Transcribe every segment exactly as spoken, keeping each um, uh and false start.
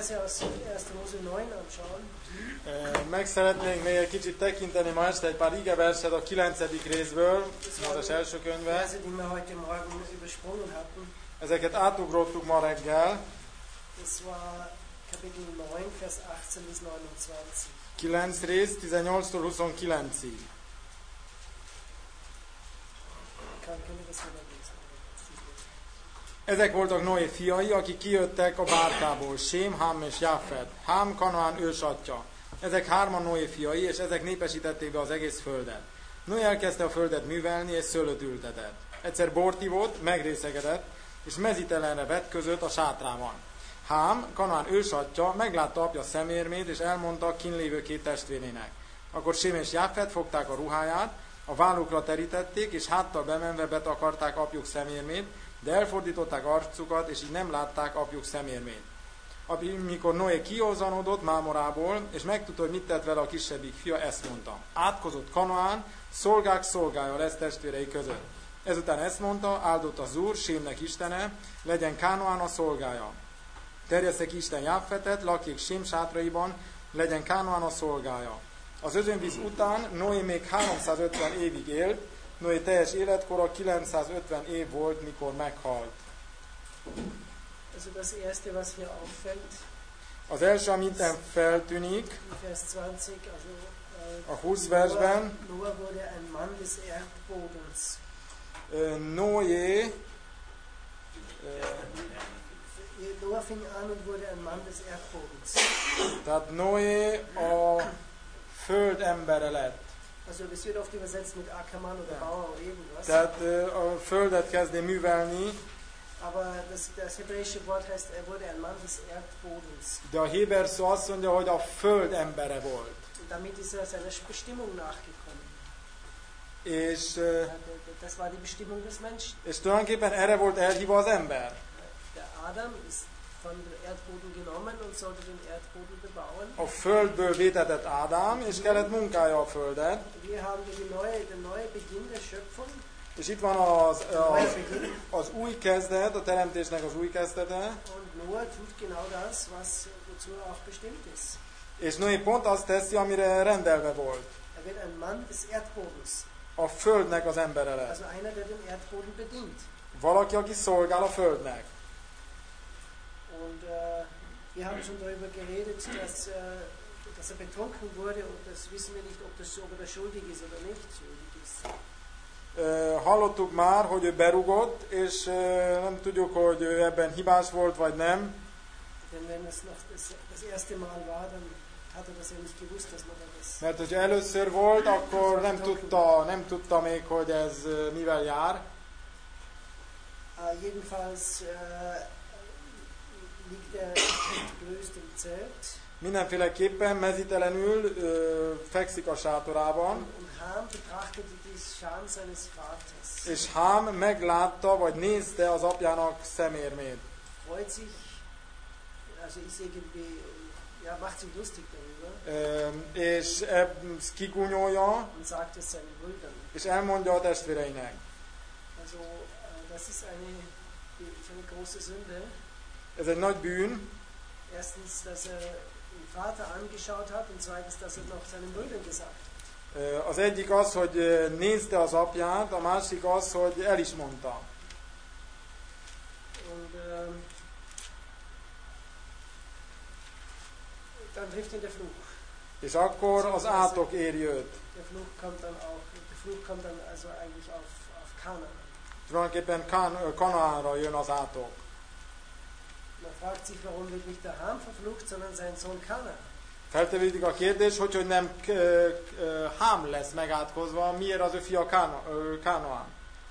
Verse aus erster Mose neun anschauen. Meg szeretnénk még egy kicsit tekinteni ma este egy pár igeverset a kilencedik részből, az első könyve. Verse, die wir heute Morgen übersprungen hatten. Ezeket átugrottuk ma reggel. Das war Kapitel neun, Vers achtzehn bis neunundzwanzig. kilenc rész, tizennyolctól huszonkilencig. Kann, kann ich das wieder lesen? Ezek voltak Noé fiai, akik kijöttek a bárkából, Sém, Hám és Jáfet. Hám Kanaán ősatja. Ezek hárman Noé fiai, és ezek népesítették be az egész földet. Noé elkezdte a földet művelni, és szőlőt ültetett. Egyszer bort ivott, megrészegedett, és mezítelenre vetközött a sátrában. Hám, Kanaán ősatja, meglátta apja szemérmét, és elmondta kínlévő két testvérének. Akkor Sém és Jáfet fogták a ruháját, a vállukra terítették, és háttal bemenve betakarták apjuk szemérmét, de elfordították arcukat, és így nem látták apjuk szemérmét. Amikor Noé kiózanodott mámorából, és megtudta, hogy mit tett vele a kisebbik fia, ezt mondta. Átkozott Kanaán, szolgák szolgája lesz testvérei között. Ezután ezt mondta, áldott az Úr, Sémnek istene, legyen Kánoán a szolgája. Terjeszte ki Isten Jáfetet, lakjék Sém sátraiban, legyen Kánoán a szolgája. Az özönvíz után Noé még háromszázötven évig élt, Noé teljes életkora kilencszázötven év volt, mikor meghalt. Also das erste, was hier auffällt, Az első, amit feltűnik, Vers zwanzig, also, a húsz versben, Noah wurde ein Mann des Erdbodens. Noé, Noah fing an und wurde ein Mann des Erdbodens. tehát Noé a föld embere lett. Also das wird oft übersetzt mit Ackermann oder Bauer oder irgendwas. Tehát a földet kezdi művelni, Aber das, das hebräische Wort heißt, er wurde ein Mann des Erdbodens. de a héber szó azt mondja, hogy a föld embere volt. Und damit ist er seiner Bestimmung nachgekommen. És, Das war die Bestimmung des Menschen. és tulajdonképpen erre volt elhívva az ember. Der Adam ist von dem Erdboden genommen und sollte den Erdboden bebauen. A földből vétetett Ádám, és kellett munkálja a földet. Wir haben die neue, der neue Beginn der Schöpfung. És itt van az, az, az új kezdet, a teremtésnek az új kezdete. Und Noah tut genau das, was wozu er auch bestimmt ist. És Noé pont azt teszi, amire rendelve volt. Er wird ein Mann des Erdbodens. A földnek az embere lesz. Also einer, der den Erdboden bedient. Valaki, aki szolgál a földnek. Und äh, wir haben schon darüber geredet, dass, äh, dass er betrunken wurde, und das wissen wir nicht, ob, das, ob er da schuldig ist oder nicht schuldig ist. Uh, hallottuk már, hogy ő berugott, és uh, nem tudjuk, hogy ő ebben hibás volt, vagy nem. Denn wenn es noch das, das erste Mal war, dann hat er das ja nicht gewusst, dass man das... Mert hogyha először volt, akkor nem tudta, nem tudta még, hogy ez uh, mivel jár. Uh, jedenfalls uh, liegt er entblößt im Zelt. Mindenféleképpen mezitelenül uh, fekszik a sátorában. Und Ham betrachtete die Scham seines Vaters. És Hám meglátta, vagy nézte az apjának szemérmét. Freut sich, also ist irgendwie, ja, macht sich lustig darüber. Uh, és ezt kigúnyolja, Und sagt es seinen Brüdern. és elmondja a testvéreinek. Also, uh, das ist eine, ist eine große Sünde. Ez egy nagy bűn. Erstens, dass er den Vater angeschaut hat, und zweitens, dass er noch seinen Brüdern gesagt hat. Az egyik az, hogy nézte az apját, a másik az, hogy el is mondta. Und ähm, dann trifft ihn der Fluch. És akkor az átok éri őt. Der Fluch kommt dann auch, der Fluch kommt dann also eigentlich auf, auf Kanaan. Tulajdonképpen Kan- Kanaánra jön az átok. Man fragt sich, warum wird nicht der Ham verflucht, sondern sein Sohn Kanaan. Feltevődik a kérdés, hogy, hogy nem k- k- Hám lesz megátkozva, miért az ő fia Kána- Kánoán.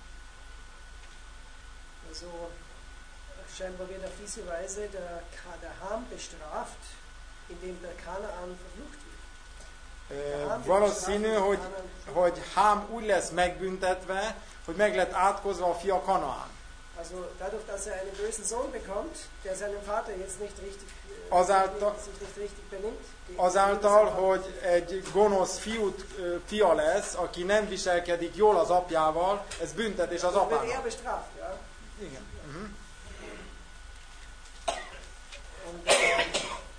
Also scheinbar wird auf diese Weise der, Ka- der Ham bestraft, indem der Kanaan verflucht wird. Valószínű, hogy, hogy Hám úgy lesz megbüntetve, hogy meg lett átkozva a fia Kanaán. Also dadurch, dass er einen bösen Sohn bekommt, der seinem Vater jetzt nicht richtig, Azáltal, sich nicht richtig benimmt. azáltal, hogy egy gonosz fiút, fia lesz, aki nem viselkedik jól az apjával, ez büntetés az Wird er apának. bestraft, ja? Igen. Uh-huh. Und äh,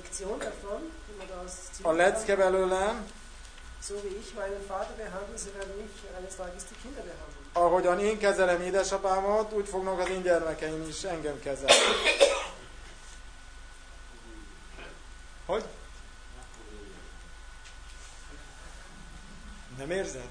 Lektion davon, die man daraus ziehen A lecke kann. belőlem, So wie ich meinen Vater behandle, so werden mich eines Tages die Kinder behandeln. ahogyan én kezelem édesapámat, úgy fognak az én gyermekeim is engem kezelni. Hogy? Nem érzed?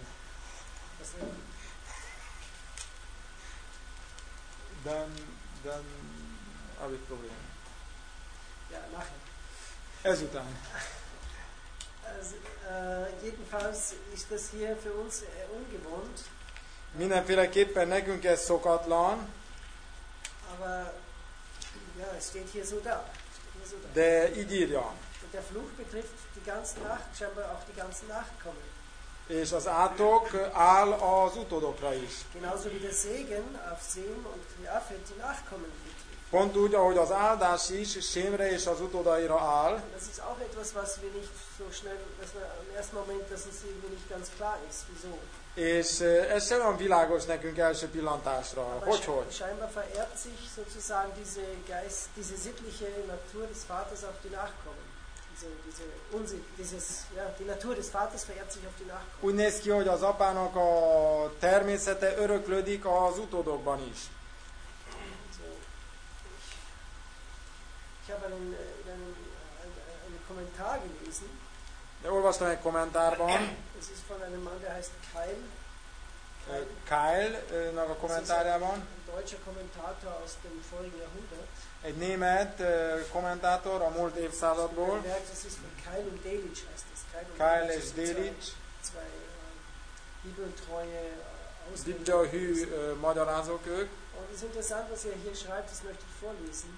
Dan, dan habe ich Probleme. Ja, nachher. Ezután. Also, äh, jedenfalls ist das hier für uns äh, ungewohnt, Mindenféleképpen nekünk ez szokatlan, aber ja, es steht hier so da. Steht hier so da. de így írja. Und der Fluch betrifft die ganzen Nach scheinbar auch die ganzen Nachkommen. És az átok áll az utódokra is. Genauso wie der Segen auf Sem und Japhet die Nachkommen betrifft. Pont úgy, ahogy az áldás is Sémre és az utódaira áll. Das ist auch etwas, was wir nicht so schnell, dass wir im ersten Moment, dass uns irgendwie nicht ganz klar ist. Wieso? És ez sem olyan világos nekünk első pillantásra. Aber Hogy, sche- hogy? scheinbar vererbt sich sozusagen diese Geist, diese sittliche Natur des Vaters auf die Nachkommen. Diese, diese Unsitt, dieses, ja, die Natur des Vaters vererbt sich auf die Nachkommen. Úgy néz ki, hogy az apának a természete öröklődik az utódokban is. Also, ich, ich habe einen, in einem, einen, einen Kommentar gelesen. De olvastam egy kommentárban, Das ist von einem Mann, der heißt Keil. Kyle-nak a kommentárjában, Ein deutscher Kommentator aus dem vorigen Jahrhundert. egy német ö, kommentátor a múlt évszázadból, Man merkt, das ist von Keil und Delitzsch heißt das. Keil und Kyle Delitzsch és sind zwei, Delitzsch, zwei äh, bibeltreue äh, Ausleger. bibliahű ö, magyarázók ők, Und es ist interessant, was er hier schreibt, das möchte ich vorlesen.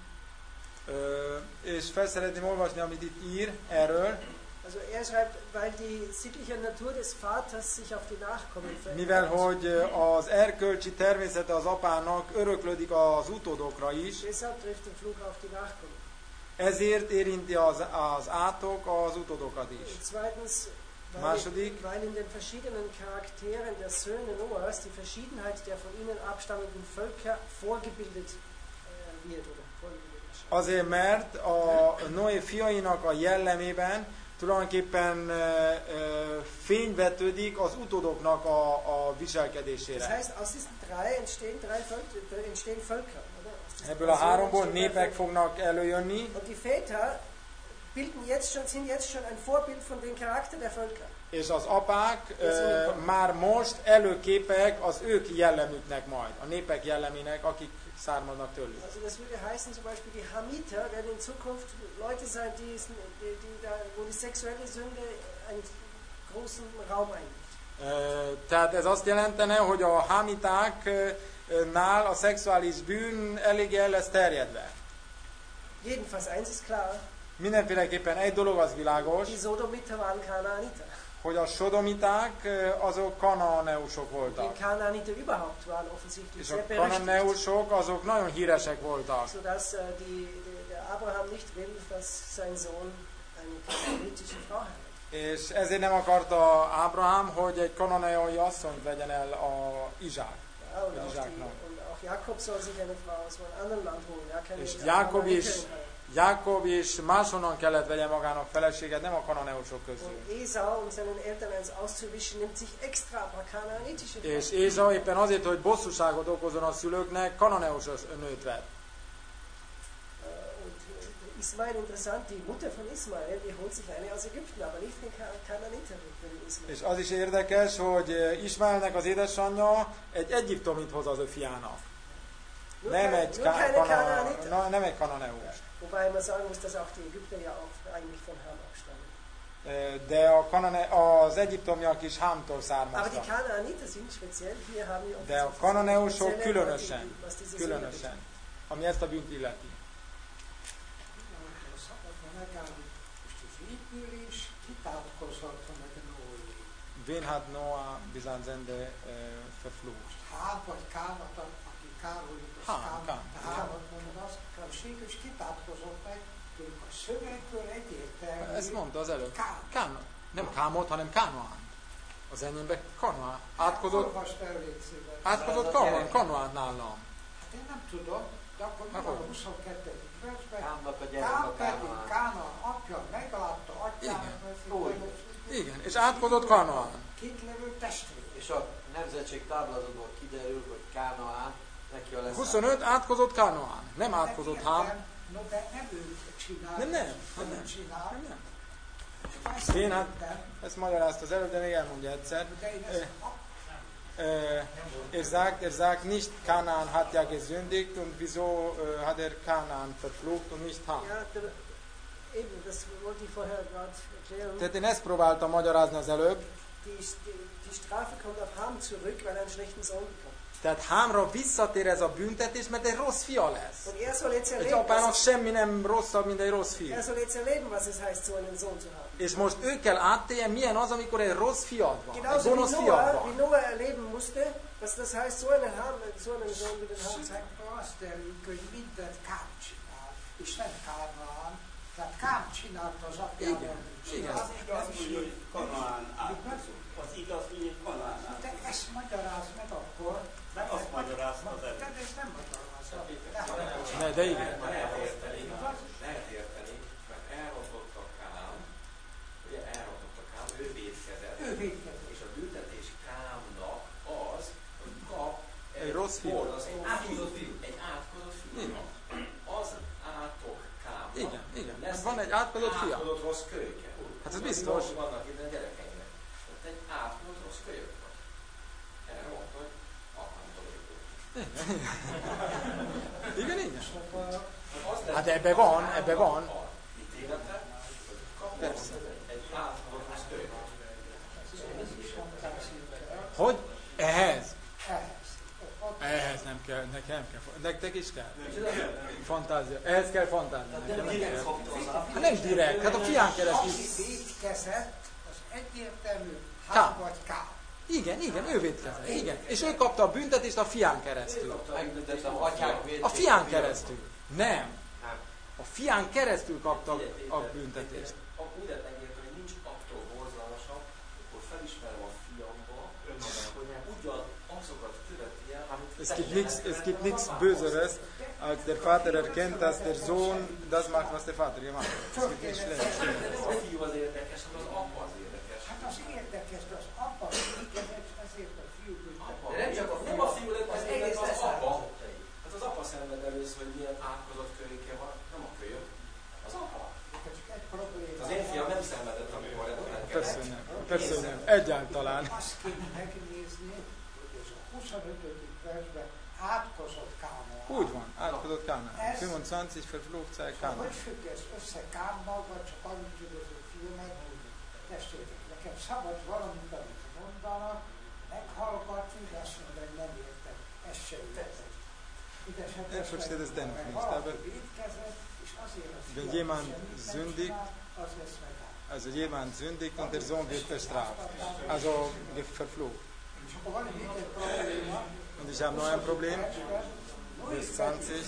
ö, és fel szeretném olvasni, amit itt ír erről. Also er schreibt, weil die sittliche Natur des Vaters sich auf die Nachkommen Mivel, verändert. hogy az erkölcsi természete az apának öröklődik az utódokra is, Deshalb trifft der Fluch auf die Nachkommen. ezért érinti az, az átok az utódokat is. Und zweitens, weil, Második, weil in den verschiedenen Charakteren der Söhne Noahs die Verschiedenheit der von ihnen abstammenden Völker vorgebildet äh, wird. Oder vorgebildet erscheint. azért, mert a Noé fiainak a jellemében tulajdonképpen ö, ö, fény vetődik az utódoknak a, a Das viselkedésére. heißt, aus diesen drei entstehen drei Völker, entstehen Völker. Oder? Aus diesen Ebből a drei Söhnen háromból entstehen drei népek Völker. fognak előjönni, Und die Väter bilden jetzt schon, sind jetzt schon ein Vorbild von dem Charakter der Völker. és az apák ö, már most előképek az ők jellemüknek majd, a népek jellemének, akik származnak tőlük. Also das würde heißen, zum Beispiel die Hamiter werden in Zukunft Leute sein, die, die, die da, wo die sexuelle Sünde einen großen Raum einnimmt. Ö, Tehát ez azt jelentene, hogy a hámitáknál a szexuális bűn elég el lesz terjedve. Jedenfalls eins ist klar, Mindenféleképpen egy dolog az világos, die Sodomiter waren Kanaaniter. hogy a sodomiták ö, azok kananeusok Die voltak. Kanaaniter überhaupt waren offensichtlich És sehr a berüchtigt, kananeusok azok nagyon híresek voltak. sodass äh, die, die, der Abraham nicht will, dass sein Sohn eine kanaanitische Frau heiratet. És ezért nem akarta Ábrahám, hogy egy kananeai asszonyt vegyen el a Izsák. Ja, und, Mit auch Isaac die, noch. und auch Jakob soll sich eine Frau aus einem anderen Land holen. Ja, keine És Jákob is, Kanaaniterin heiraten. Jákob is máshonnan kellett vegye magának feleséget, nem a kananeusok közül. Und Esau, um seinen Eltern eins auszuwischen, nimmt sich extra ein paar kanaanitische Frauen. És Ézsau éppen azért, hogy bosszúságot okozon a szülőknek, kananeus nőt vett. Äh, Und äh, Ismael, interessant, die Mutter von Ismael, die holt sich eine aus Ägypten, aber nicht eine Ka- Kanaaniterin für den Ismael. És az is érdekes, hogy Ismaelnek az édesanyja egy egyiptomit hoz az ő fiának. Nur, Nem kein, egy, nur ká- keine kana, Kanaaniter. na, nem egy kananeus. Wobei man sagen muss, dass auch die Ägypter ja auch eigentlich von Ham abstammen. De a kanane, az egyiptomiak is Hámtól Aber die származtak. Kanaaniter sind speziell, hier haben wir De a offensichtlich kananeusok spezielle különösen, Leute, was diese Sünde különösen, ami ezt a bűnt illeti. Wen hat Noah bis ans Ende äh, verflucht? Hám vagy Kámat, aki Károlyt, az Hám, Kám, Kám. Hámat mondod, azt Kám és kitátkozott meg, hogy a szövegből egyértelmű. Ezt mondta az előbb. Kám. Kán, nem Kámot, hanem Kánoán. Az enyémben Kanoán. Átkozott, Olvasd el, légy szíves. átkozott Kanoán, Kanoán nálam. Hát én nem tudom, de akkor mi Hát van a hogy? huszonkettő versben? Kámnak a gyerek Kám a pedig Kánaán. Kánaán apja és átkozott Kanaán. Kint levő testvér. És a nemzetség táblázatból kiderül, hogy Kánaán neki a lesz. huszonöt átkozott Kanaán, nem átkozott Hám. No, de nem ő csinál. Nem, nem, nem, nem nem. csinál. Nem, nem. Ezt Én hát értem, ezt magyarázta az előbb, de még elmondja egyszer. de én ezt, Äh, er sagt, er sagt nicht, Kanaan hat ja gesündigt und wieso äh, hat er Kanaan verflucht und nicht Ham. Ja, der, eben, das wollte ich vorher gerade erklären. Tehát én ezt próbáltam magyarázni az előbb. Die, die, die Strafe kommt auf Ham zurück, weil er einen schlechten Sohn bekommt. Tehát Hámra visszatér ez a büntetés, mert egy rossz fia lesz. Und er soll jetzt Egy erleben, apának was, semmi nem rosszabb, mint egy rossz fiú. er soll jetzt erleben, was es heißt, so einen Sohn zu haben. És most ő kell átéljen, milyen az, amikor egy rossz fiad van. Egy Genauso wie gonosz fiad Noah, wie van. Noah erleben musste, was das heißt, so einen, haben, so einen Sohn wie den haben. szövegből azt derüljük, hogy mindent Kám csinál, és nem Kánaán. Tehát Kám csinálta az apjával. Igen, mit igen. csinált. Az igaz, úgy, hogy Kanaán átkozott. Az igaz, úgy, hogy Kanaán De átkozott. ezt magyarázd meg akkor. De Azt magyarázta az előbb. De ez nem magyarázza. Ne, de igen. Lehet érteni, lehet érteni, mert elrontotta Kám, ugye elrontotta Kám, ő vétkezett, Ő vétkezett. és a büntetés Kámnak az, hogy kap Egy rossz fiú. az egy átkozott fiú. Egy átkozott fiú. Igen. Az átok Kámnak. Igen, igen. lesz Van egy átkozott fia. Átkozott rossz kölyke. Hát ez biztos. Vannak itt a gyerekeinek. Tehát egy átkozott rossz kölyök van. Erre mondta, hogy apámtól örököltem. Igen, igen. Szóval Hát ebbe van, ebbe van. Ítélete, hogy kapott Persze. egy átkozott rossz kölyköt. ez is fantáziája. Hogy? Ehhez. Ehhez. Ott Ehhez nem kell, nekem nem kell. Nektek is kell? Fantázia. Ehhez kell fantázia. Nekem nem kell. Hát nem direkt, hát a fián keresztül. aki vétkezett, az egyértelmű Kám. Hám vagy Kám. Igen, igen, ő vétkezett. Igen. És ő kapta a büntetést a fián keresztül. Megbüntettem atyák védtét. A fián keresztül. Nem. Nem. A fián keresztül kapta a büntetést. Úgy lett megérteni, hogy nincs attól borzalmasabb, akkor felismerem a fiamba, hogy ugyan azokat követi el, amit Es gibt nichts, es gibt nichts Böseres, als der Vater erkennt, dass der Sohn das macht, was der Vater gemacht hat. Es gibt nichts Schlimmes. a fiú az érdekes, hát az apa az érdekes. Hát az érdekes, de az apa vétkezett, ezért a fiú büntetett. De nem csak a, nem a fiú lett az egész, az apa. Hát az apa szenved először, hogy milyen átkozott kölyke van, nem a kölyök, az apa. Csak egy probléma. Az én fiam nem szenvedett, amikor lett Persze nem, persze nem, egyáltalán. Azt kéne megnézni, hogy ez a huszonötödik versben átkozott Kánaán. Úgy van, átkozott Kánán. huszonkettő verflucht sei Kánán. Hogy függ ez össze Kámmal, vagy csak annyit tudod, hogy fiú megmondani? Testvérek, nekem szabad valamit, amit mondanak, meghallgatni, de azt mondom, hogy nem értem. Ezt sem értem. Er versteht es dennoch nicht, aber wenn jemand sündigt, also jemand sündigt und der Sohn wird bestraft, also verflucht. Und ich habe noch ein Problem, Vers zwanzig.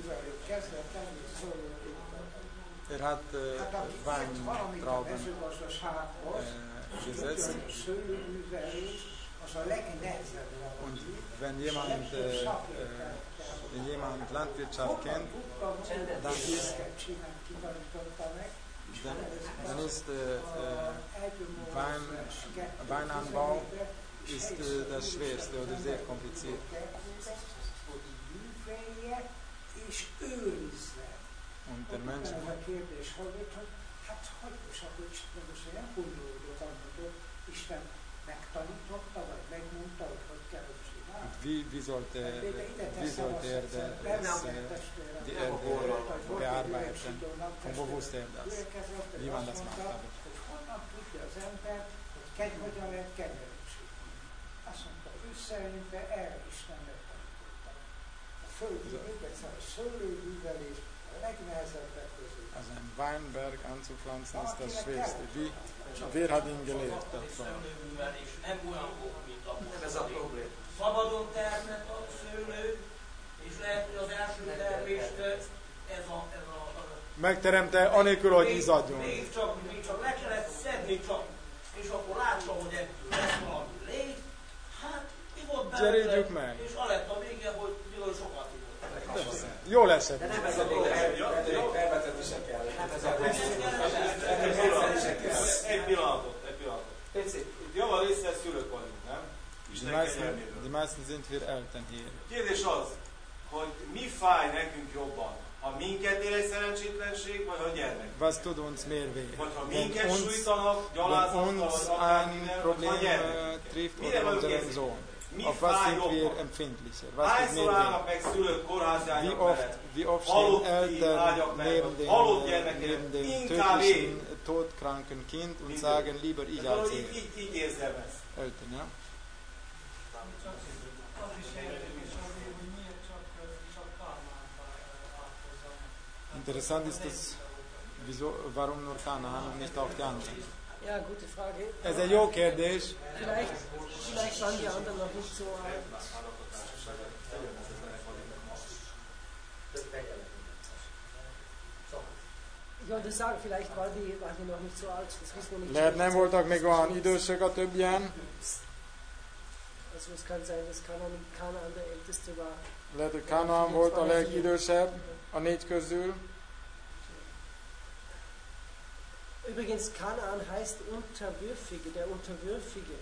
Er hat äh, Weintrauben äh, gesetzt. Und wenn jemand, äh, äh, wenn jemand Landwirtschaft kennt, dann ist, dann, dann ist äh, äh, Wein, Weinanbau ist äh, das Schwerste oder sehr kompliziert. Und der Mensch Wie, wie, sollte, wie sollte er das, die Erde bearbeiten? Und wo wusste er das? Wie man das macht? Also ein Weinberg anzupflanzen ist das Schwerste. Wie, wer hat ihn gelehrt davon? Ez a probléma. Szabadon termett a szőlő, és lehet, hogy az első termést ez a... Ez a, a Megteremte anélkül, hogy izadjon. még, csak, még csak le kellett szedni csak, és akkor láttam, hogy ebből lesz valami légy. Hát, ivott Cseréljük belőle, meg. és a lett a vége, hogy bizony sokat ivott. Persze. Jól esett. De nem ez a probléma, permeteni se kell. Hát ez a probléma. Egy pillanatot, egy pillanatot. meisten sind wir Eltern hier. Kérdés az, hogy mi fáj nekünk jobban? Ha minket ér egy szerencsétlenség, vagy ha a gyermek? Was tut uns mehr weh? Vagy ha Wenn minket uns, sújtanak, wenn gyalázattal, uns vagy ein akármivel, vagy Problem ha a äh, gyermek? trifft Mire oder vagyunk unseren érzékenyek? Sohn? Mi Auf was fáj sind wir jobban? empfindlicher? Was tut Hányszor mehr állnak weh? meg szülők kórházi Wie ágyak oft, mellett? wie oft Halott stehen Eltern, ágyak Eltern mellett, neben dem, halott äh, gyermekek, neben dem inkább én. tödlichen, todkranken Kind und Minden. sagen lieber ich als Valahogy er. így, így, így érzem ezt. Eltern, ja? Az is érdekes azért, hogy miért csak, csak Kálmánt átkozza meg. Interessant ist das, wieso, warum nur Kanaan und nicht auch die anderen? Ja, gute Frage. Ez egy jó kérdés. Vielleicht, vielleicht waren die anderen noch nicht so alt. Ich wollte sagen, vielleicht waren die, waren die noch nicht so alt, das wissen wir nicht. Lehet nem voltak még olyan idősek a többien. Also es kann sein, dass Kanaan, Kanaan der Älteste war. Lehet, hogy Kanaan volt a legidősebb a négy közül. Übrigens, Kanaan heißt Unterwürfige, der Unterwürfige.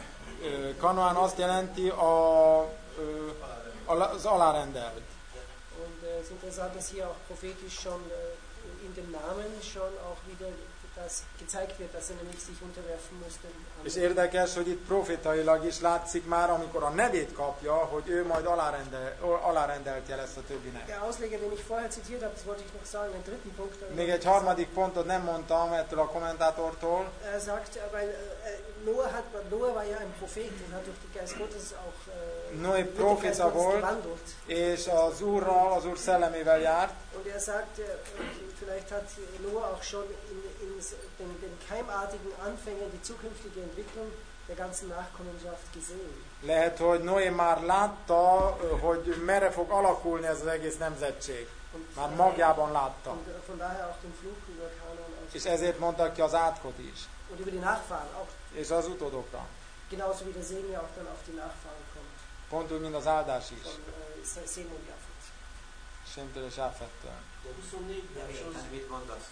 Ö, Kanaan azt jelenti a, ö, az alárendelt. Und äh, es ist interessant, dass hier auch prophetisch schon äh, in dem Namen schon auch wieder das gezeigt wird, dass er nämlich sich unterwerfen musste. És érdekes, hogy itt profétailag is látszik már, amikor a nevét kapja, hogy ő majd alárendel, alárendeltje lesz a többinek. Der Ausleger, den ich vorher zitiert habe, das wollte ich noch sagen, den dritten Punkt. Még egy harmadik pontot nem mondtam ettől a kommentátortól. Er sagt, weil äh, Noah, hat, Noah war ja ein Prophet und hat durch die Geist Gottes auch äh, Noé proféta volt, és az Úrral, az Úr szellemével járt. Und er sagt, äh, vielleicht hat Noah auch schon in, in den, den keimartigen Anfängen die zukünftige Entwicklung der ganzen Nachkommenschaft gesehen. Lehet, hogy Noé már látta, hogy merre fog alakulni ez az egész nemzetség. Már magjában látta. Und von daher auch den Fluch über Kanaan. És ezért mondtak ki az átkot is. Und über die Nachfahren auch. És az utódokra. Genauso wie der Segen ja auch dann auf die Nachfahren kommt. Pont úgy, mint az áldás is. Von äh, Sem und Japhet. Semtől és Jáfettől. De huszonnégyben is az, mit mondasz?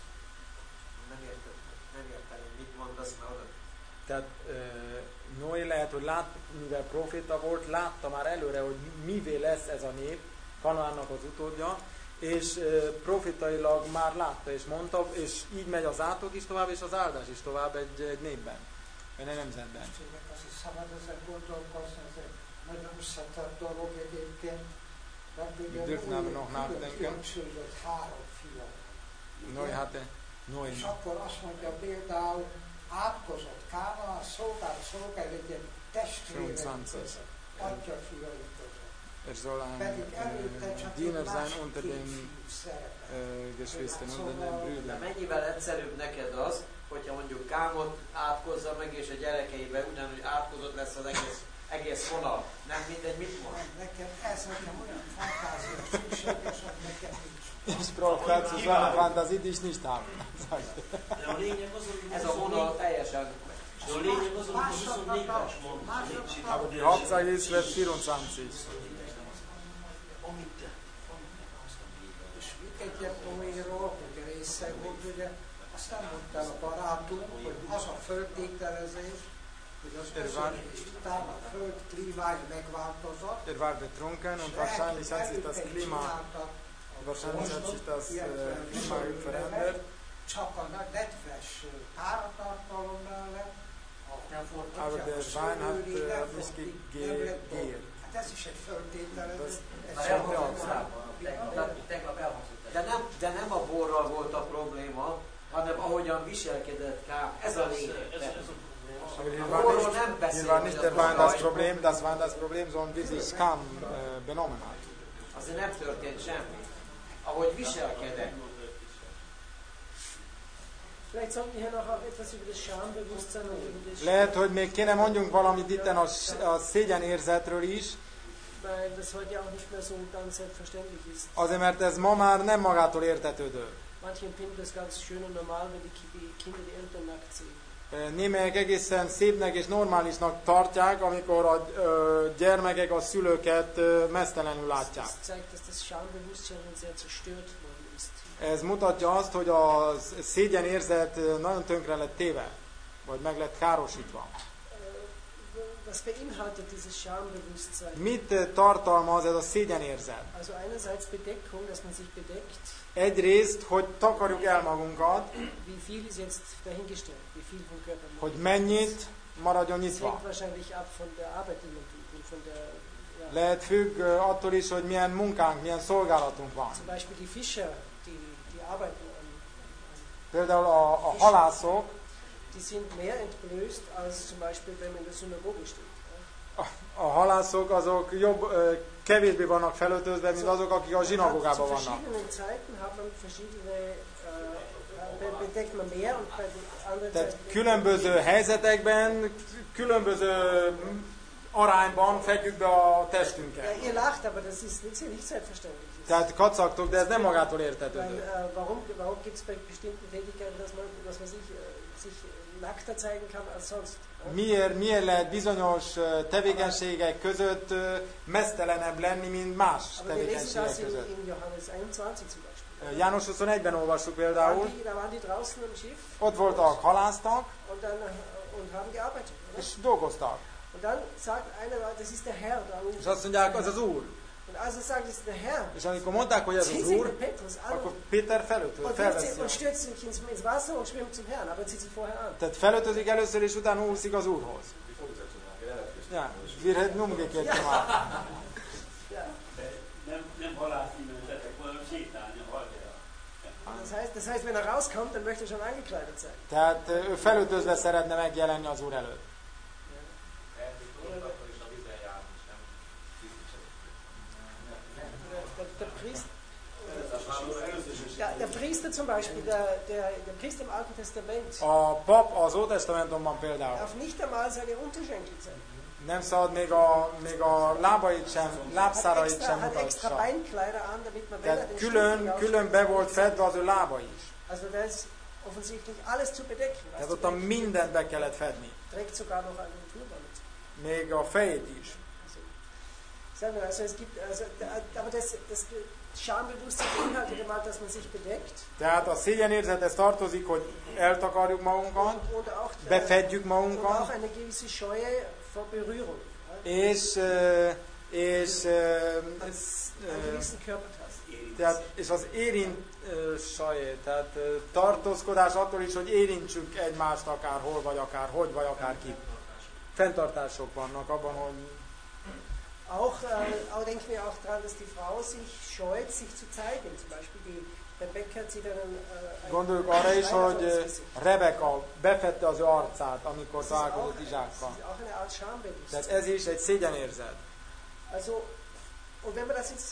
Nem értem, nem értem, hogy mit mondasz, mert oda. Tehát uh, Noé lehet, hogy lát, mivel proféta volt, látta már előre, hogy mivé lesz ez a nép, Kanaánnak az utódja, és uh, profétailag már látta és mondta, és így megy az átok is tovább, és az áldás is tovább egy, egy népben, egy nemzetben. Azt is szabad ezen gondolkozni, ez egy nagyon összetett dolog egyébként. Wir dürfen aber noch nachdenken. Három fia. Noé hatte neun. És akkor azt mondja például, átkozott Kánaan, szolgált, szolgált egy ilyen testvérek között, atya fiai között. Er soll ein äh, Diener sein unter den äh, Geschwistern, unter den Brüdern. Mennyivel egyszerűbb neked az, hogyha mondjuk Kámot átkozza meg, és a gyerekeiben ugyanúgy átkozott lesz az egész, egész vonal. Nem mindegy, mit mond? Nekem ez nekem olyan fantázia szükséges, hogy nekem nincs. Ich brauche dazu so eine Fantasie, die ich nicht habe. De a lényeg az, hogy ez a vonal teljesen. De a lényeg az, hogy huszonnégyes mond. Aber die Hauptsache ist, Vers vierundzwanzig. És egyet Noéról, hogy részeg volt, ugye, azt nem mondta a barátunk, hogy az a földtételezés, hogy az összeérés után a föld klímája megváltozott. Er war betrunken und wahrscheinlich hat sich das Klima, wahrscheinlich hat sich das äh, Klima verändert. Csak a nedves páratartalom mellett, aber der Wein hat äh, nicht gegärt. Hát ez is egy földtételezés. De nem, de nem a borral volt a probléma, hanem ahogyan viselkedett Kám. Ez a lényeg. Aber hier war, nicht, hier war nicht der Wein das Problem, das war das Problem, sondern wie sich Kam äh, benommen hat. Azért nem történt semmi. Ahogy viselkedett. Vielleicht sollten wir hier noch etwas über das Schambewusstsein und über das Lehet, hogy még kéne mondjunk valamit itten a, a szégyenérzetről is. Weil das heute ja auch nicht mehr so ganz selbstverständlich ist. Azért, mert ez ma már nem magától értetődő. Manche empfinden das ganz schön und normal, wenn die Kinder die Eltern nackt sehen. Némelyek egészen szépnek és normálisnak tartják, amikor a ö, gyermekek a szülőket ö, mesztelenül látják. Das zeigt, dass das Schambewusstsein sehr zerstört worden ist. Ez mutatja azt, hogy a szégyenérzet nagyon tönkre lett téve, vagy meg lett károsítva. Was beinhaltet dieses Schambewusstsein? Mit tartalmaz ez a szégyenérzet? Also einerseits Bedeckung, dass man sich bedeckt. Egyrészt, hogy takarjuk el magunkat, Wie viel ist jetzt dahingestellt? Wie viel vom Körper? hogy mennyit maradjon Das nyitva. hängt wahrscheinlich ab von der Arbeit, die man tut und von der, ja. Lehet függ ö, attól is, hogy milyen munkánk, milyen szolgálatunk van. Zum Beispiel die Fischer, die, die arbeiten an, Például a, a halászok, die sind mehr entblößt als zum Beispiel, wenn man in der Synagoge steht. a, a halászok azok jobb, ö, kevésbé vannak felöltözve, mint azok, akik a Zu zsinagógában vannak. verschiedenen Zeiten hat man verschiedene, äh, bedeckt man mehr und bei den anderen Tehát Zeiten különböző helyzetekben, különböző arányban fedjük be a Ja, testünket. ihr lacht, aber das ist nicht, nicht selbstverständlich. Tehát kacagtok, de ez nem magától Weil, értetődő. äh, warum warum gibt es bei bestimmten Tätigkeiten, dass man, dass man sich, äh, sich nackter zeigen kann als sonst? Ja? Miért, miért lehet bizonyos ö, tevékenységek között ö, mesztelenebb lenni, mint más Aber wir lesen tevékenységek das in, között? in Johannes einundzwanzig zum Beispiel. János huszonegyben olvassuk Da waren, például, die, da waren die draußen am Schiff ott voltak, halásztak, und, dann, äh, und haben gearbeitet. Oder? és dolgoztak. Und dann sagt einer, das ist der Herr. Da És azt mondják, az az Úr. und als er sagt, das ist der Herr, És amikor mondták, hogy ez zieht az sich Úr, der Petrus an akkor und, Péter felöltöz, und, felveszi. und stürzt sich ins, ins Wasser und schwimmt zum Herrn, aber zieht sich vorher an. Tehát felöltözik először, és utána úszik az Úrhoz. Ja, wir hätten umgekehrt gemacht. Ja. Nem, nem halászni mentetek, hanem sétálni a haljára. Das heißt, das heißt, wenn er rauskommt, dann möchte er schon angekleidet sein. Tehát ő felöltözve szeretne megjelenni az Úr előtt. Der, der, Priester, ja, der Priester zum Beispiel, der, der, der Priester im Alten Testament, A pap az Ótestamentumban például darf nicht einmal seine Unterschenkel zeigen. nem szabad még a, még a lábait sem, Hat lábszárait extra, sem hat extra mutassa. Beinkleider an, damit man, wenn er Tehát den külön, Stiefel külön be volt fedve az ő lába is. Also da ist offensichtlich alles zu bedecken. was Tehát zu ott a bedecken. mindent be kellett fedni. Trägt sogar noch einen Turban. Még a fejét is. Also, sagen wir, also es gibt, also, da- aber das, das Schambewusstsein beinhaltet einmal, dass man sich bedeckt Tehát a szégyenérzet, tartozik, hogy eltakarjuk magunkat, und, und, auch, äh, befedjük und auch magunkat, eine gewisse Scheue vor Berührung. Ja? és, ö, és, ö, Einen ö, gewissen Körpertast. tehát, és az érint ö, sajé, tehát ö, tartózkodás attól is, hogy érintsük egymást akár hol, vagy akár hogy, vagy akár ki. Fenntartások vannak abban, hogy Auch, äh, auch denken wir auch daran, dass die Frau sich scheut, sich zu zeigen. Zum Beispiel die Rebecca zieht einen, äh, einen gondoljuk arra is, Kleider hogy vor das ö, Gesicht. Rebeka befette az ő arcát, amikor Das ist auch, találkozott das Izsákkal. ist auch eine Art Schambewusstsein. Tehát ez is egy szégyenérzet. Also, und wenn man das jetzt,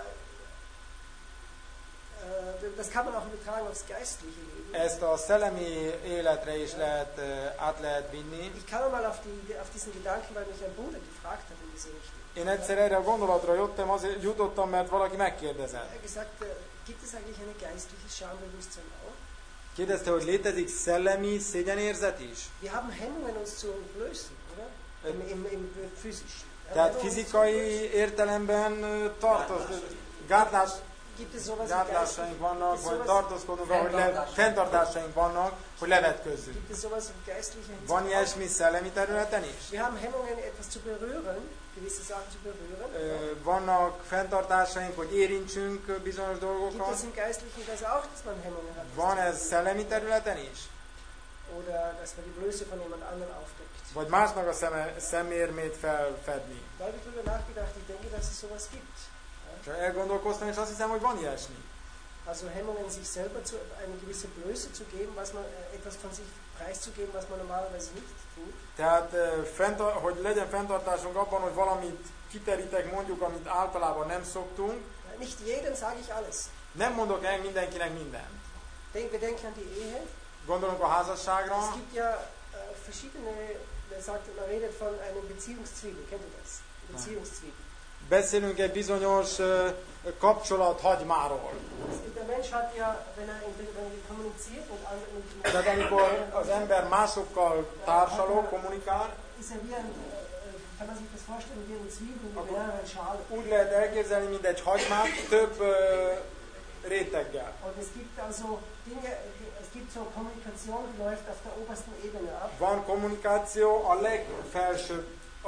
äh, äh, das kann man auch übertragen aufs geistliche Leben. Ezt a szellemi életre is lehet, ö, át lehet vinni. Ich kam mal auf, die, auf diesen Gedanken, weil mich ein Bruder gefragt hat in diese Richtung. Én egyszer erre a gondolatra jöttem, azért jutottam, mert valaki Er megkérdezett. hat gesagt, äh, gibt es eigentlich eine geistliche Schambewusstsein auch? Kérdezte, hogy létezik szellemi szégyenérzet is? Wir haben Hemmungen, uns zu entblößen, oder? Im, im, im physisch. Ja, Tehát Hemmungen, uns zu fizikai értelemben ö, tartoz, gátlás, Gibt es sowas wie gátlásaink vannak, Gibt es vagy sowas- tartózkodunk, ahogy le, fenntartásaink vannak, hogy levetközzünk. Gibt es sowas im geistlichen Hinsicht Van auch? ilyesmi szellemi területen is? Wir haben Hemmungen, etwas zu berühren, gewisse Sachen zu berühren. Ö, Vannak fenntartásaink, hogy érintsünk bizonyos Gibt dolgokat? es im Geistlichen das auch, dass man Hemmungen hat? Van ez szellemi területen is? Oder dass man die Blöße von jemand anderem aufdeckt. Vagy másnak a szeme, szemérmét felfedni? Da habe ich drüber nachgedacht, ich denke, dass es sowas gibt. És elgondolkoztam, és azt hiszem, hogy van ilyesmi. Also Hemmungen, sich selber zu, eine gewisse Blöße zu geben, was man, äh, etwas von sich preiszugeben, was man normalerweise nicht tut. Tehát, ö, fenntar- hogy legyen fenntartásunk abban, hogy valamit kiterítek, mondjuk, amit általában nem szoktunk. Nicht jedem sage ich alles. Nem mondok el mindenkinek mindent. Denk, wir denken an die Ehe. Gondolunk a házasságra. Es gibt ja äh, verschiedene, man sagt, man redet von einem Beziehungszwiebel, kennt ihr das? Beziehungszwiebel. Beszélünk egy bizonyos ö, kapcsolat hagymáról. Der Mensch hat ja, wenn er, wenn er kommuniziert mit anderen, mit, Tehát amikor az ember másokkal társalog, kommunikál, ist er wie ein, äh, kann man sich das vorstellen, wie eine Zwiebel mit Aber- mehreren Schalen. úgy lehet elképzelni, mint egy hagymát több ö, réteggel. Und es gibt also Dinge, es gibt so Kommunikation, die läuft auf der obersten Ebene ab. Van kommunikáció a legfelsőbb a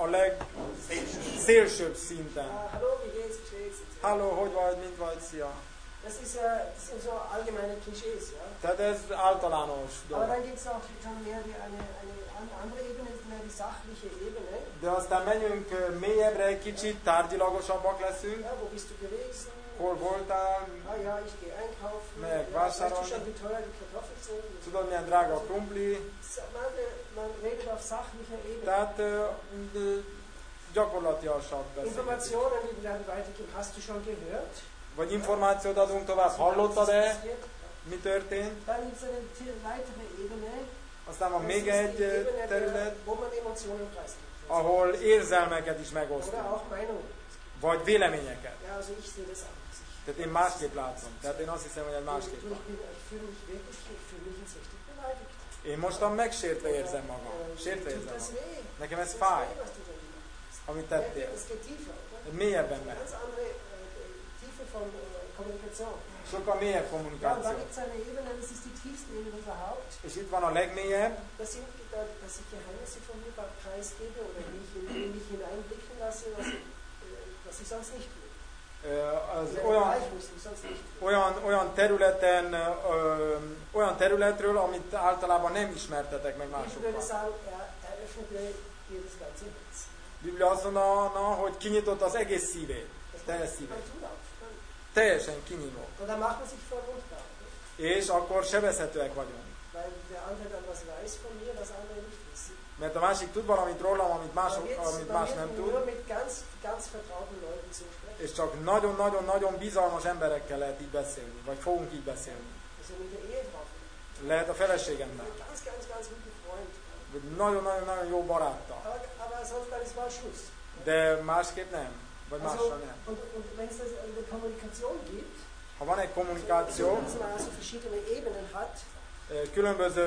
legszélsőbb szinten. Ah, hallo, wie geht's? Wie geht's? Halló, hogy vagy, mint vagy, szia. Das, ist, äh, das sind so allgemeine Klischees, ja. Tehát ez általános Aber dolog. dann gibt es auch schon mehr die, eine, eine andere Ebene, das ist mehr die sachliche Ebene. De aztán menjünk ö, mélyebbre egy kicsit, tárgyilagosabbak leszünk. Ja, wo bist du gewesen? Hol voltál, Ah ja, ich gehe einkaufen. Meg Ja, weißt du vásárolni. schon, wie teuer die Kartoffeln sind? tudod milyen drága a krumpli. Man, man redet auf sachlicher Ebene. Tehát ö, ö, gyakorlatiasak beszélgetünk. Informationen, die werden weitergegeben. Hast du schon gehört? Vagy információt adunk tovább, hallottad-e, mi történt? Dann gibt es eine t- weitere Ebene. Aztán van Das még ist die egy ö, Ebene, terület, der, wo man Emotionen preisgibt. ahol érzelmeket is Oder megosztunk, auch Meinungen. vagy véleményeket. Ja, also ich sehe das anders. Tehát én másképp látom. Tehát én azt hiszem, hogy ez Ich, másképp ich, van. bin, ich fühle mich wirklich, ich fühle mich jetzt richtig beleidigt. Én mostan megsértve érzem magam. Äh, Sértve tut érzem das magam. weh? Nekem ez Tut fáj, weh, was du da gemacht hast? amit Ja, tettél. es geht tiefer, oder? Mélyebben Eine megy. ganz andere äh, Tiefe von äh, Kommunikation. Sokkal mélyebb Ja, und dann kommunikáció. gibt es eine Ebene, das ist die tiefste Ebene überhaupt, És itt van a legmélyebb, das sind, da, dass ich Geheimnisse von mir preisgebe oder mich in, in mich hineinblicken lasse, was, ich, äh, was ich sonst nicht tue. ö, az In einen olyan, Bereich, wo ich es sonst nicht tue. olyan, olyan területen, ö, olyan területről, amit általában nem ismertetek meg Ich würde másokkal. sagen, er eröffnete ihr das ganze Herz. Biblia azt mondaná, hogy kinyitott az egész szívét, Das teljes man, szívét. man tut auch. Man, Teljesen kinyitott. und dann macht man sich verwundbar. És akkor sebezhetőek vagyunk. Weil der andere dann was weiß von mir, was andere nicht wissen. Mert a másik tud valamit rólam, amit, Man mások, wird, amit man más nem wird nur tud, mit ganz, ganz vertrauten Leuten zusprechen. és csak nagyon-nagyon-nagyon bizalmas emberekkel lehet így beszélni, vagy fogunk így beszélni. Also mit der Ehefrau. Lehet a feleségemmel, Mit ganz, ganz, ganz guten Freund. vagy nagyon-nagyon-nagyon jó baráttal. Aber, aber sonst dann ist mal Schluss. De másképp nem, vagy Also, mással nem. und, und wenn es das eine Kommunikation gibt, Ha van egy kommunikáció, dass man also verschiedene Ebenen hat, ö, különböző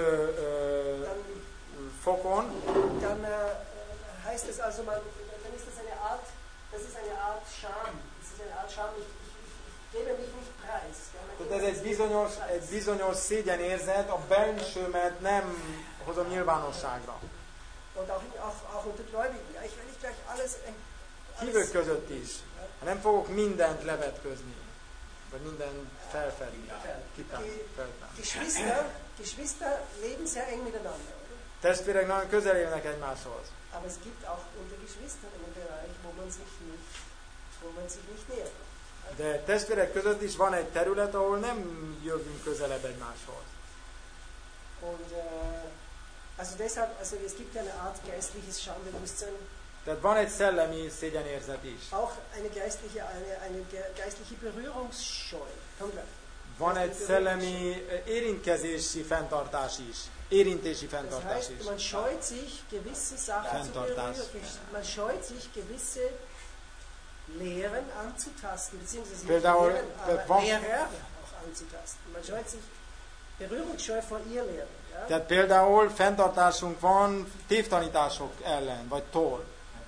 ö, dann, fokon, dann äh, heißt es also, man, dann ist das eine Art, das ist eine Art Scham. Das ist eine Art Scham, ich, ich, ich gebe mich nicht preis. Ja, man tehát ez gibt egy sich bizonyos, nicht egy preis. bizonyos szégyenérzet, a bensőmet nem hozom nyilvánosságra. Und auch, auch, auch unter Gläubigen. Ja, ich will nicht gleich alles, äh, Hívők alles között is. Ha nem fogok mindent levetközni, vagy mindent felfedni, kitálni, feltárni. Geschwister, Geschwister leben sehr eng miteinander. Oder? Testvérek nagyon közel élnek egymáshoz. Aber es gibt auch unter Geschwistern einen Bereich, wo man sich nicht, wo man sich nicht nähert. De testvérek között is van egy terület, ahol nem jövünk közelebb egymáshoz. Und äh, also deshalb, also es gibt ja eine Art geistliches Schambewusstsein, Tehát van egy szellemi szégyenérzet is. auch eine geistliche, eine, eine ge- geistliche Berührungsscheu. Komm gleich. Van egy szellemi ö, érintkezési fenntartás is. Érintési Das fenntartás heißt, is. man scheut sich, gewisse Sachen zu Fenntartás. berühren. Man scheut sich, gewisse Lehren anzutasten, beziehungsweise nicht Például, Lehren, de aber van- Lehrer auch anzutasten. Man scheut sich Berührungsscheu vor ihr Lehren. Ja? Tehát például fenntartásunk van tévtanítások ellen, vagy tól.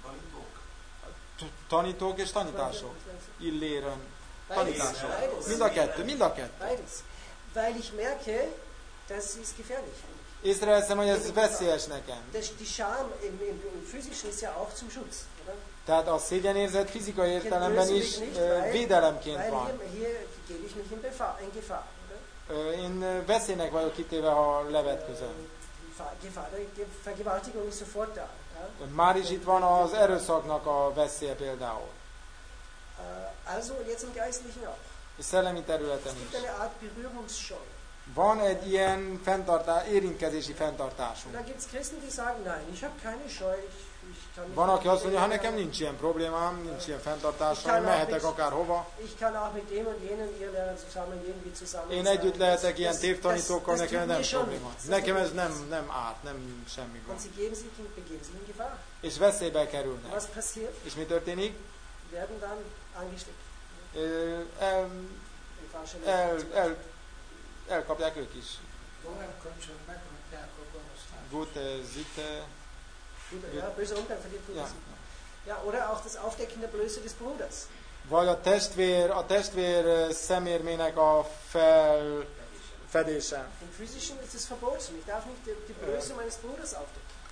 T- Tanítók és tanítások. Illéren. Tanítások. Mind a kettő, mind a kettő. Beides. Weil ich merke, das ist gefährlich. Észreveszem, hogy ez veszélyes nekem. Das, die Scham im, im, im Physischen ist ja auch zum Schutz. Oder? Tehát a szégyenérzet fizikai értelemben is ö, védelemként Weil van. hier, hier gebe ich mich in Gefahr. In Gefahr oder? Ö, Én ö, veszélynek vagyok kitéve, ha levetközöm. Gefahr, Gefahr der Ge- Vergewaltigung ist sofort da. Ja? Már is itt van az erőszaknak a veszélye például. Äh, Also jetzt im Geistlichen auch. A szellemi Es területen gibt is. eine Art Berührungsscheu. Van egy ilyen fenntartás, érintkezési Und fenntartásunk. dann gibt es Christen, die sagen, nein, ich habe keine Scheu. Ich, ich kann mich Van, aki azt mondja, ha mit nekem denen- nincs ilyen problémám, nincs ilyen fenntartásom, Ich én kann auch mehetek mit- akárhova. Ich kann auch mit dem und jenen Irrlehrern zusammen irgendwie zusammen Én sein. együtt lehetek ilyen Das- tévtanítókkal, das- das nekem ez tut nem mir schon probléma. nichts. Nekem Das ez tut nem, mir nichts. nem árt, nem semmi Und gond. sie geben sich in, begeben sich in Gefahr. És veszélybe kerülnek. Was passiert? És mi történik? Werden dann angesteckt. Ö, El, In falscher el, Richtung. el, elkapják ők is. Tolerankölcsön megmondják a gonosztát. Gute, Sitte. Gut, ja, böser Umgang verliert Ja. Bruder. Ja, oder auch das Aufdecken der Blöße des Bruders. Vagy a testvér, a testvér ö, szemérmének a felfedése. Im Physischen ist es verboten. Ich darf nicht die, die Blöße meines Bruders aufdecken.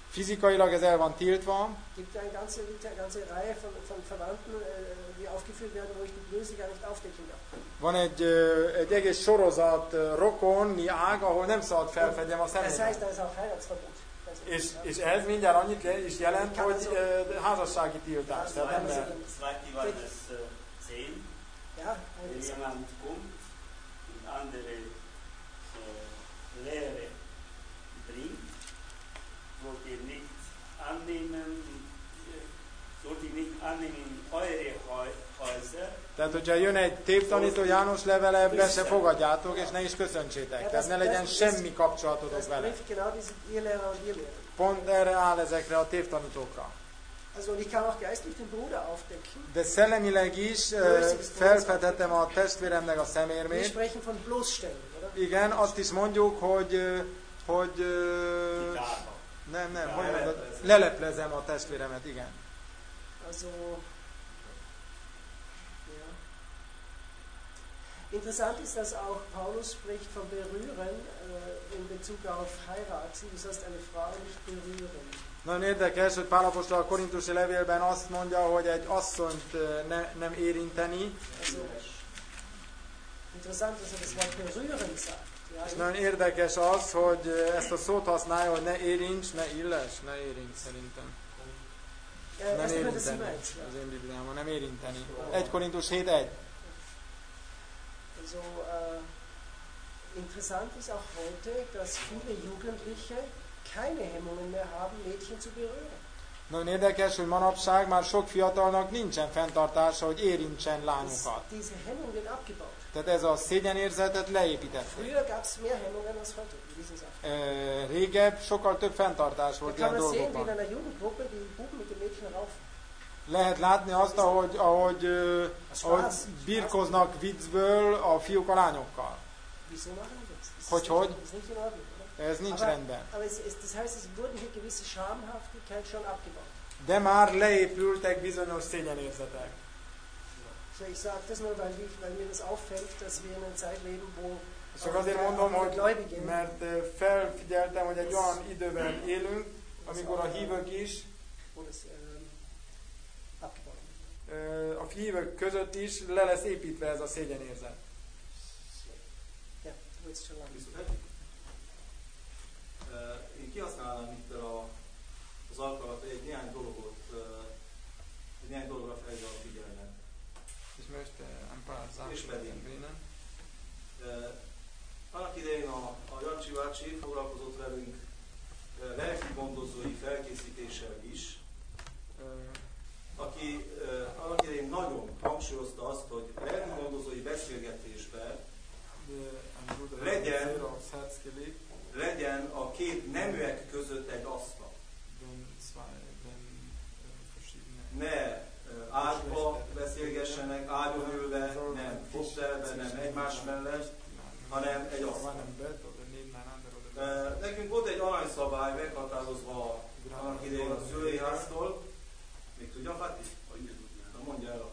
Fizikailag ez el van tiltva. Gibt ja eine ganze, eine ganze Reihe von, von Verwandten, äh, die aufgeführt werden, wo ich die Blöße gar nicht aufdecken darf. Van egy, ö, egy egész sorozat ö, rokoni ág, ahol nem szabad felfedjem a Das heißt, személyt. da ist auch Heiratsverbot. Also, És, ja. és ez mindjárt annyit le- is jelent, hogy ö, házassági tiltás. Tehát nem lehet. zweite Johannes äh, zehn, Ja, wenn also, jemand kommt und andere äh, Lehre bringt, sollt ihr nicht annehmen, äh, sollt ihr nicht annehmen in eure Häu- Häuser, Tehát, hogyha jön egy tévtanító János levele, be se fogadjátok, és ne is köszöntsétek. Tehát ne legyen semmi kapcsolatotok das vele. trifft genau diese Irrlehrer und Irrlehrer. Pont erre áll ezekre a tévtanítókra. Also, und ich kann auch geistlich den Bruder aufdecken. De szellemileg is ö, felfedhetem a testvéremnek a Wir szemérmét. sprechen von bloßstellen, oder? Igen, azt is mondjuk, hogy, ö, hogy ö, Titálva. nem, nem, hogy mondod, leleplezem a testvéremet, igen. Also, ja. Interessant ist, dass auch Paulus spricht von berühren äh, in Bezug auf heiraten. Du sollst eine Frau nicht berühren. Nagyon érdekes, hogy Pál apostol a korintusi levélben azt mondja, hogy egy asszonyt ö, ne, nem érinteni, Also, interessant, dass er das Wort berühren sagt. Ja, és nagyon érdekes az, hogy ö, ezt a szót használja, hogy ne érints, ne illes, ne érints szerintem. äh, Nem erster Korinther érinteni. sieben eins, ja. Az én Bibliámon, nem érinteni. egy Korintus hét egy. Also, äh, interessant ist auch heute, dass viele Jugendliche keine Hemmungen mehr haben, Mädchen zu berühren. Nagyon érdekes, hogy manapság már sok fiatalnak nincsen fenntartása, hogy érintsen Das, lányokat. diese Hemmung wird abgebaut. Tehát ez a szégyenérzetet leépítették. Früher gab es mehr Hemmungen als heute in diesen Sachen. Ö, Régebb sokkal több fenntartás Da volt kann ilyen man sehen, wie in dolgokban. einer Jugendgruppe die Buben mit den Mädchen raufen. Lehet látni azt, ahogy, ahogy, ö, ahogy birkoznak viccből a fiúk a lányokkal. Wieso machen die das? Das Hogy, ist, hogy? das ist nicht in Ordnung, oder? Ez nincs Aber, rendben. aber es, es, das heißt, es wurden hier gewisse Schamhaftigkeit schon abgebaut. De már leépültek bizonyos szégyenérzetek. So, ich sage das nur, weil, ich, weil mir das auffällt, dass wir in einer Zeit leben, wo Csak auch azért der- mondom, auch hogy der Gläubige, mert ö, felfigyeltem, hogy egy olyan időben élünk, amikor a hívők is, wo das ähm, abgebaut wird. ö, a hívők között is le lesz építve ez a szégyenérzet. Ja, du willst schon lange. Én kihasználnám itt a, az alkalmat, egy néhány dologot, egy néhány dologra felhívva a figyelmet. És möchte ein paar Sachen És pedig. erwähnen. Annak idején a, a Jancsi bácsi foglalkozott velünk eh, lelki gondozói felkészítéssel is, Ö, aki eh, annak idején nagyon hangsúlyozta azt, hogy lelki gondozói beszélgetésben de ein Bruder Legyen. hat sehr aufs Herz gelegt, legyen a két neműek között egy asztal. wenn zwei, wenn äh, verschiedene Ne eh, ágyba beszélgessenek, ágyon ülve, nem fotelben, nem egymás mellett, hanem egy asztal. Van ein Bett oder nebeneinander oder Eh, Nekünk volt egy aranyszabály meghatározva annak idején a szülői háztól. Még tudja, Fati? Na mondja el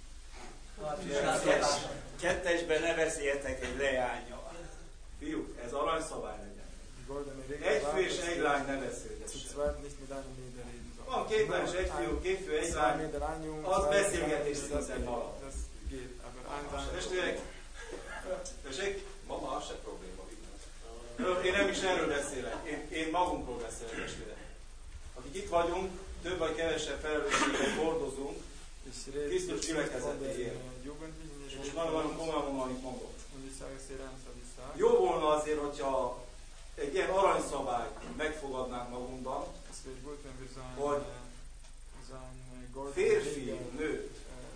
Kettes- Kettesben ne beszéljetek egy leányjal. Fiúk, ez aranyszabály legyen. die goldene Regel Egy war, fő és dass egy wir lány ne zu beszélgessen. zweit nicht mit einem Mädel reden sollen. Van két lány és egy fiú, két fő, egy Zwei lány. Mädel, ein Junge, Az zwei beszélgetés Mädel, das szinten geht, marad. das geht, aber einsam. Testvérek, tessék, Mama, az se probléma, Ö, én nem is erről beszélek, én, én magunkról beszélek, testvérek. Akik itt vagyunk, több vagy kevesebb felelősséget hordozunk, Ich rede Krisztus jetzt nicht gyülekezetéért. von den Jugendlichen, ich és most rede nagyon-nagyon von komolyan mondom, amit mondok. und ich sage es dir ernst, was ich sage. Jó volna azért, hogyha egy ilyen aranyszabályt megfogadnánk magunkban, Es wäre gut, wenn wir so Hogy eine, so eine goldene férfi, Regel, nő,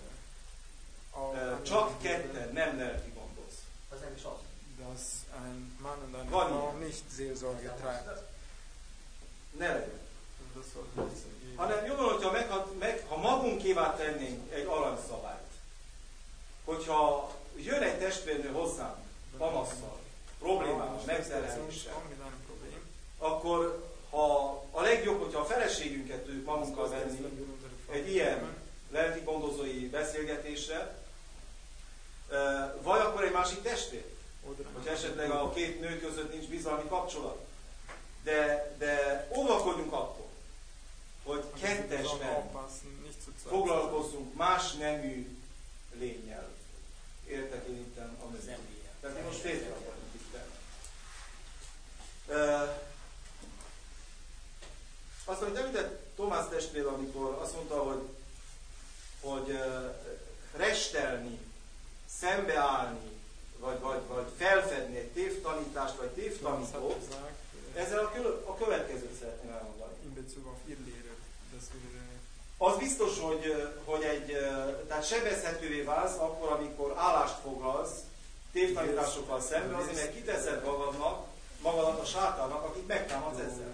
äh, auch ö, annehmen csak würden, ketten nem lelki gondoz. Az nem is az. dass ein Mann und eine Wann? Frau nicht Seelsorge treibt. Ne legyen. Also das sollte nicht so gehen. Hanem jó volna, hogyha meg, meg, ha magunkévá tennénk egy aranyszabályt. Hogyha jön egy testvérnő hozzánk, panasszal, problémával, megterheléssel, Komm mit einem Problem. akkor ha a legjobb, hogyha a feleségünket tudjuk magunkkal Das Beste ist, venni wenn wir unsere Frau egy ilyen nehmen, lelki gondozói beszélgetésre, ö, vagy akkor egy másik testvér, oder hogy esetleg a két nő között nincs bizalmi kapcsolat. De, de óvakodjunk attól, hogy kettesben foglalkozzunk más nemű lénnyel. Értek én itten a műzemélyen. Tehát én most férfiak vagyunk itten. Uh, azt, amit említett Tomás testvér, amikor azt mondta, hogy, hogy uh, restelni, szembeállni, vagy, vagy, vagy felfedni egy tévtanítást, vagy tévtanítót, ezzel a, kö, a következőt szeretném elmondani. Az biztos, hogy, hogy egy, tehát sebezhetővé válsz akkor, amikor állást foglalsz tévtanításokkal szemben, azért, mert kiteszed magadnak, magadat a sátának, akit megtámadsz ezzel.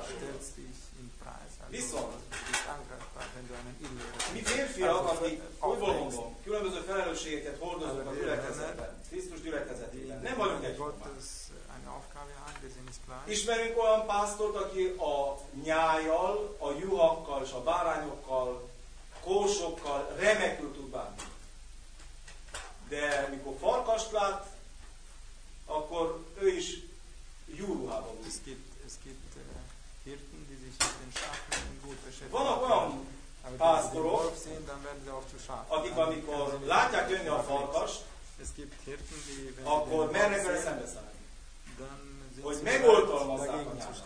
Viszont mi férfiak, akik, úgy mondom, különböző felelősségeket hordozunk a gyülekezetben, Krisztus gyülekezetében, nem vagyunk egyformák. Ismerünk olyan pásztort, aki a nyájjal, a juhakkal és a bárányokkal, kósokkal remekül tud bánni. De mikor farkast lát, akkor ő is júruhában ül. Vannak olyan pásztorok, akik amikor látják jönni a farkast, akkor mernek vele szembeszállni. Hogy megoltalmazzák a nyárat.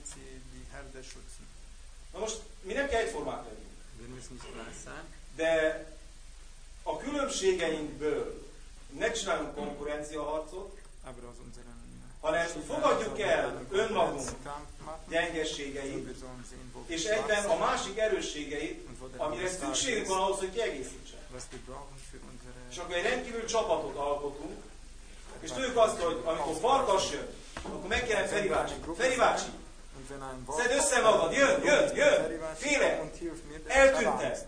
Na most mi nem kell egyformák legyünk. De a különbségeinkből ne csinálunk konkurenciaharcot, hanem fogadjuk el önmagunk gyengességeit, és egyben a másik erősségeit, amire szükségünk van ahhoz, hogy kiegészítsen. És akkor egy rendkívül csapatot alkotunk, és tudjuk azt, hogy amikor farkas jön, akkor megkérem Feri bácsi. Feri bácsi! Szedd össze magad! Jön, jön, jön! Félek! Eltűntek!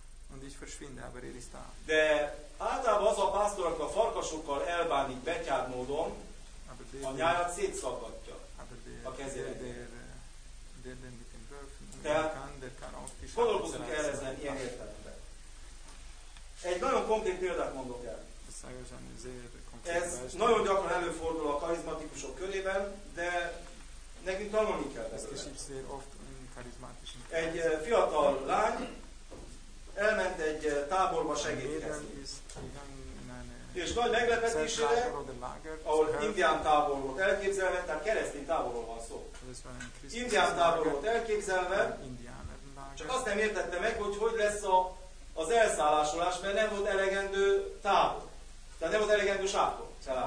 De általában az a pásztor, aki a farkasokkal elbánik betyárd módon, a nyájat szétszaggatja a kezére. Tehát gondolkozunk el ezen ilyen értelemben. Egy nagyon konkrét példát mondok el. Ez nagyon gyakran előfordul a karizmatikusok körében, de nekünk tanulni kell belőle. Egy fiatal lány elment egy táborba segítkezni. És nagy meglepetésére, ahol indián tábor volt elképzelve, tehát keresztény táborról van szó. Indián tábor volt elképzelve, csak azt nem értette meg, hogy hogy lesz a, az elszállásolás, mert nem volt elegendő tábor. Tehát nem volt elegendő sátor.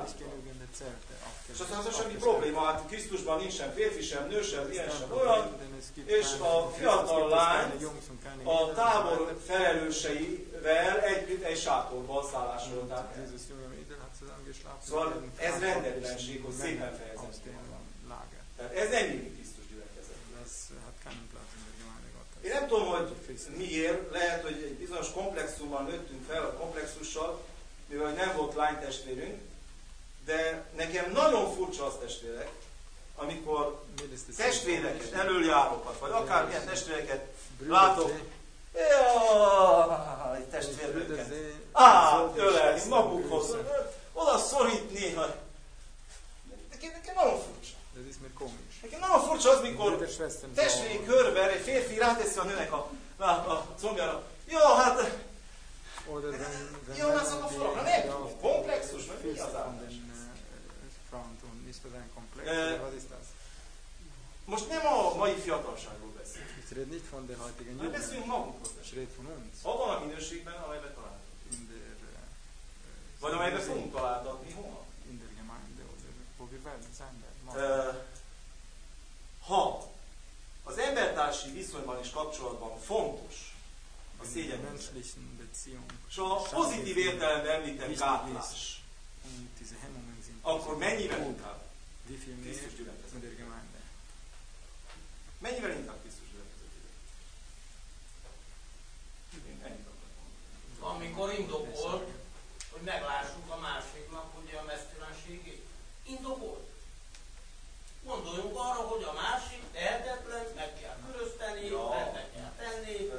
És aztán az semmi probléma, hát Krisztusban nincsen férfi sem, nő sem, ilyen sem olyan, és a fiatal lány a tábor felelőseivel együtt egy sátorban szállásolták el. Szóval ez rendetlenség, hogy szépen fejezem ki magam. Tehát ez nem mindig Krisztus gyülekezet. Én nem tudom, hogy miért, lehet, hogy egy bizonyos komplexumban nőttünk fel a komplexussal, mivel nem volt lánytestvérünk, de nekem nagyon furcsa az testvérek, amikor testvéreket, elöljárókat, vagy akármilyen testvéreket látok, jaj, testvérnőket, át, ölelni magukhoz, oda szorít néha. Nekem, nekem nagyon furcsa. Nekem nagyon furcsa az, mikor testvéri körben egy férfi ráteszi a nőnek a, a, a combjára. Jó, hát... Jó, hát szóval a falakra nem tudom, komplexus, vagy mi az állás? Most nem a mai fiatalságról beszélünk. Hanem beszéljünk magunkhoz. Abban a minőségben, amelyben találhatunk. Vagy amelyben fogunk találtatni holnap. Ha az embertársi viszonyban és kapcsolatban fontos a szégyenmentes, és a pozitív értelemben említem gátlás, akkor mennyivel inkább Krisztus gyülekezetében? Mennyivel inkább Krisztus gyülekezetében? Amikor indokol, hogy meglássuk a másiknak ugye a mesztelenségét. Indokolt. Gondoljunk arra, hogy a másik tehetetlen, meg kell körözteni, ja. Rendet kell tenni.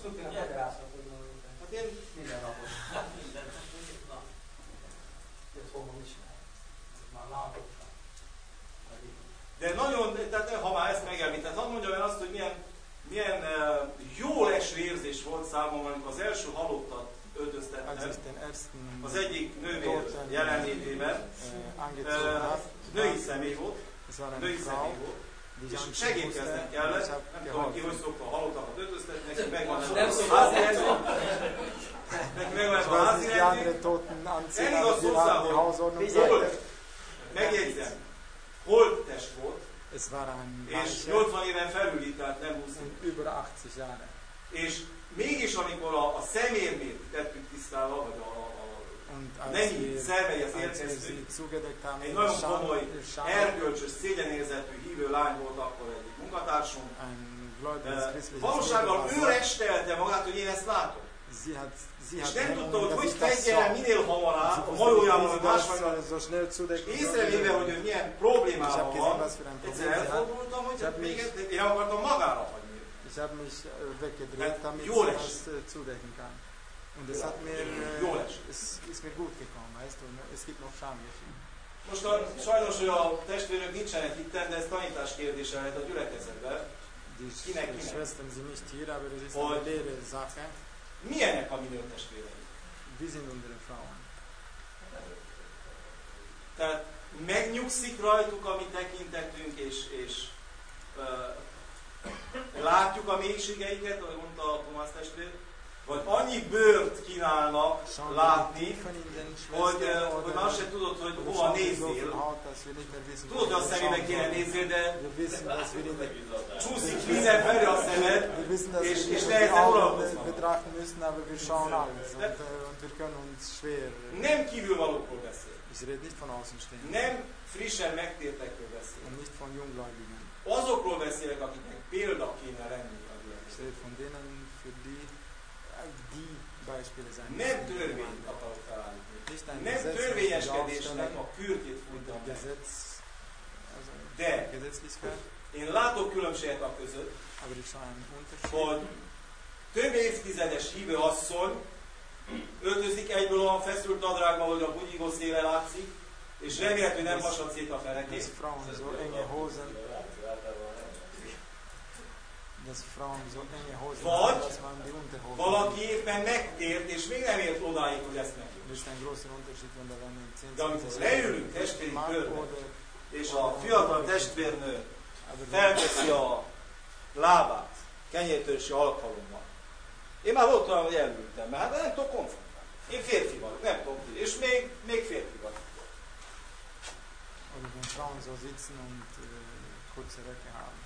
Hát én minden napos. Hát minden napos. Na. Ezt fogom ismerni. Már látottam. De nagyon, tehát ha már ezt megemlített, hadd mondjam el azt, hogy milyen milyen uh, jó leső érzés volt számomra, amikor az első halottat öltöztettem az egyik nővér jelenlétében. Uh, női személy volt, női személy volt, és segítkeznem kellett, nem tudom ki, hogy szokta a halottakat öltöztetni, neki megvan ez a házi rendben, neki megvan ez a házi rendben, elég azt hozzához, holt, megjegyzem, holttest volt, és nyolcvan éven felüli, tehát nem húsz év. És mégis, amikor a, a szemérmét tettük tisztába, vagy a, a, a nemi szerveihez érkeztünk, egy nagyon komoly, erkölcsös, szégyenérzetű hívő lány volt akkor egyik munkatársunk. Valósággal ő restelte magát, hogy én ezt látom. És nem tudta, hogy hogy tegye el minél hamarabb a majójával, vagy másfajta. És észrevéve, hogy ő milyen problémával van, egyszer elfordultam, hogy még én akartam magára hagyni. Ich habe mich äh, weggedreht, damit ich das äh, zudecken kann. Und es hat mir, äh, es ist mir gut gekommen, weißt du, es gibt noch Schamgefühl. Most a, sajnos, hogy a testvérek nincsenek itten, de ez tanítás kérdése lehet a gyülekezetben. Kinek, kinek? Schwestern sind nicht hier, aber das ist eine leere Sache. Milyenek a mi nők testvérei? Wie sind unsere Frauen? Tehát megnyugszik rajtuk a mi tekintetünk, és, és uh, látjuk a mélységeiket, ahogy mondta a Tomás testvér, vagy annyi bőrt kínálnak látni, hogy, hogy már se tudod, hogy hova nézzél. Tudod, hogy a szemébe kéne nézzél, de csúszik minden felé a szemed, és, és nehezen uralkoznak. Nem kívülvalókról beszél. Nem frissen megtértekről beszél. Azokról beszélek, akiknek példa kéne lenni a gyülekezetben. Nem törvényt akarok felállítani. Nem törvényeskedésnek a kürtjét fújtam meg. De én látok különbséget a között, hogy több évtizedes hívő asszony öltözik egyből olyan feszült nadrágba, hogy a bugyigó széle látszik, és remélhető nem hasad szét a fenekét. Vagy valaki éppen megtért, és még nem ért odáig, hogy ezt meg. De amikor leülünk testvéri körbe, és a fiatal testvérnő felveszi a lábát kenyértörsi alkalommal. Én már volt olyan, hogy elültem, mert hát nem tudok konfrontálni. Én férfi vagyok, nem tudom ki, és még, még férfi vagyok. Oder wenn Frauen so sitzen und äh, kurze Röcke haben.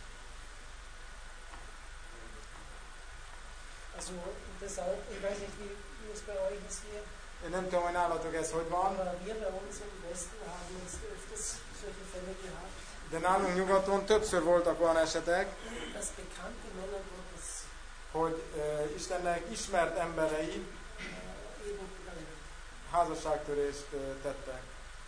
Also, das auch, ich weiß nicht, wie, wie es bei euch ist hier. Én nem tudom, hogy nálatok ez hogy van. Aber wir bei uns im Westen haben jetzt öfters solche Fälle gehabt. De nálunk nyugaton többször voltak olyan esetek, Das bekannte Männer Gottes, hogy uh, Istennek ismert emberei uh, eben házasságtörést uh, tettek.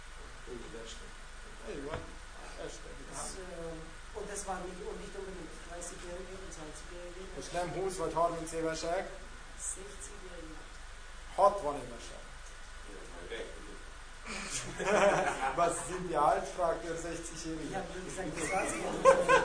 Így van, este. Das, uh, und das war nicht, und nicht unbedingt dreißigjährige und zwanzigjährige. És nem húsz vagy harminc évesek, sechzigjährige. hatvan évesek. Was sind die alt? Fragt der sechzigjährige. Ich habe nur gesagt, zwanzigjährige.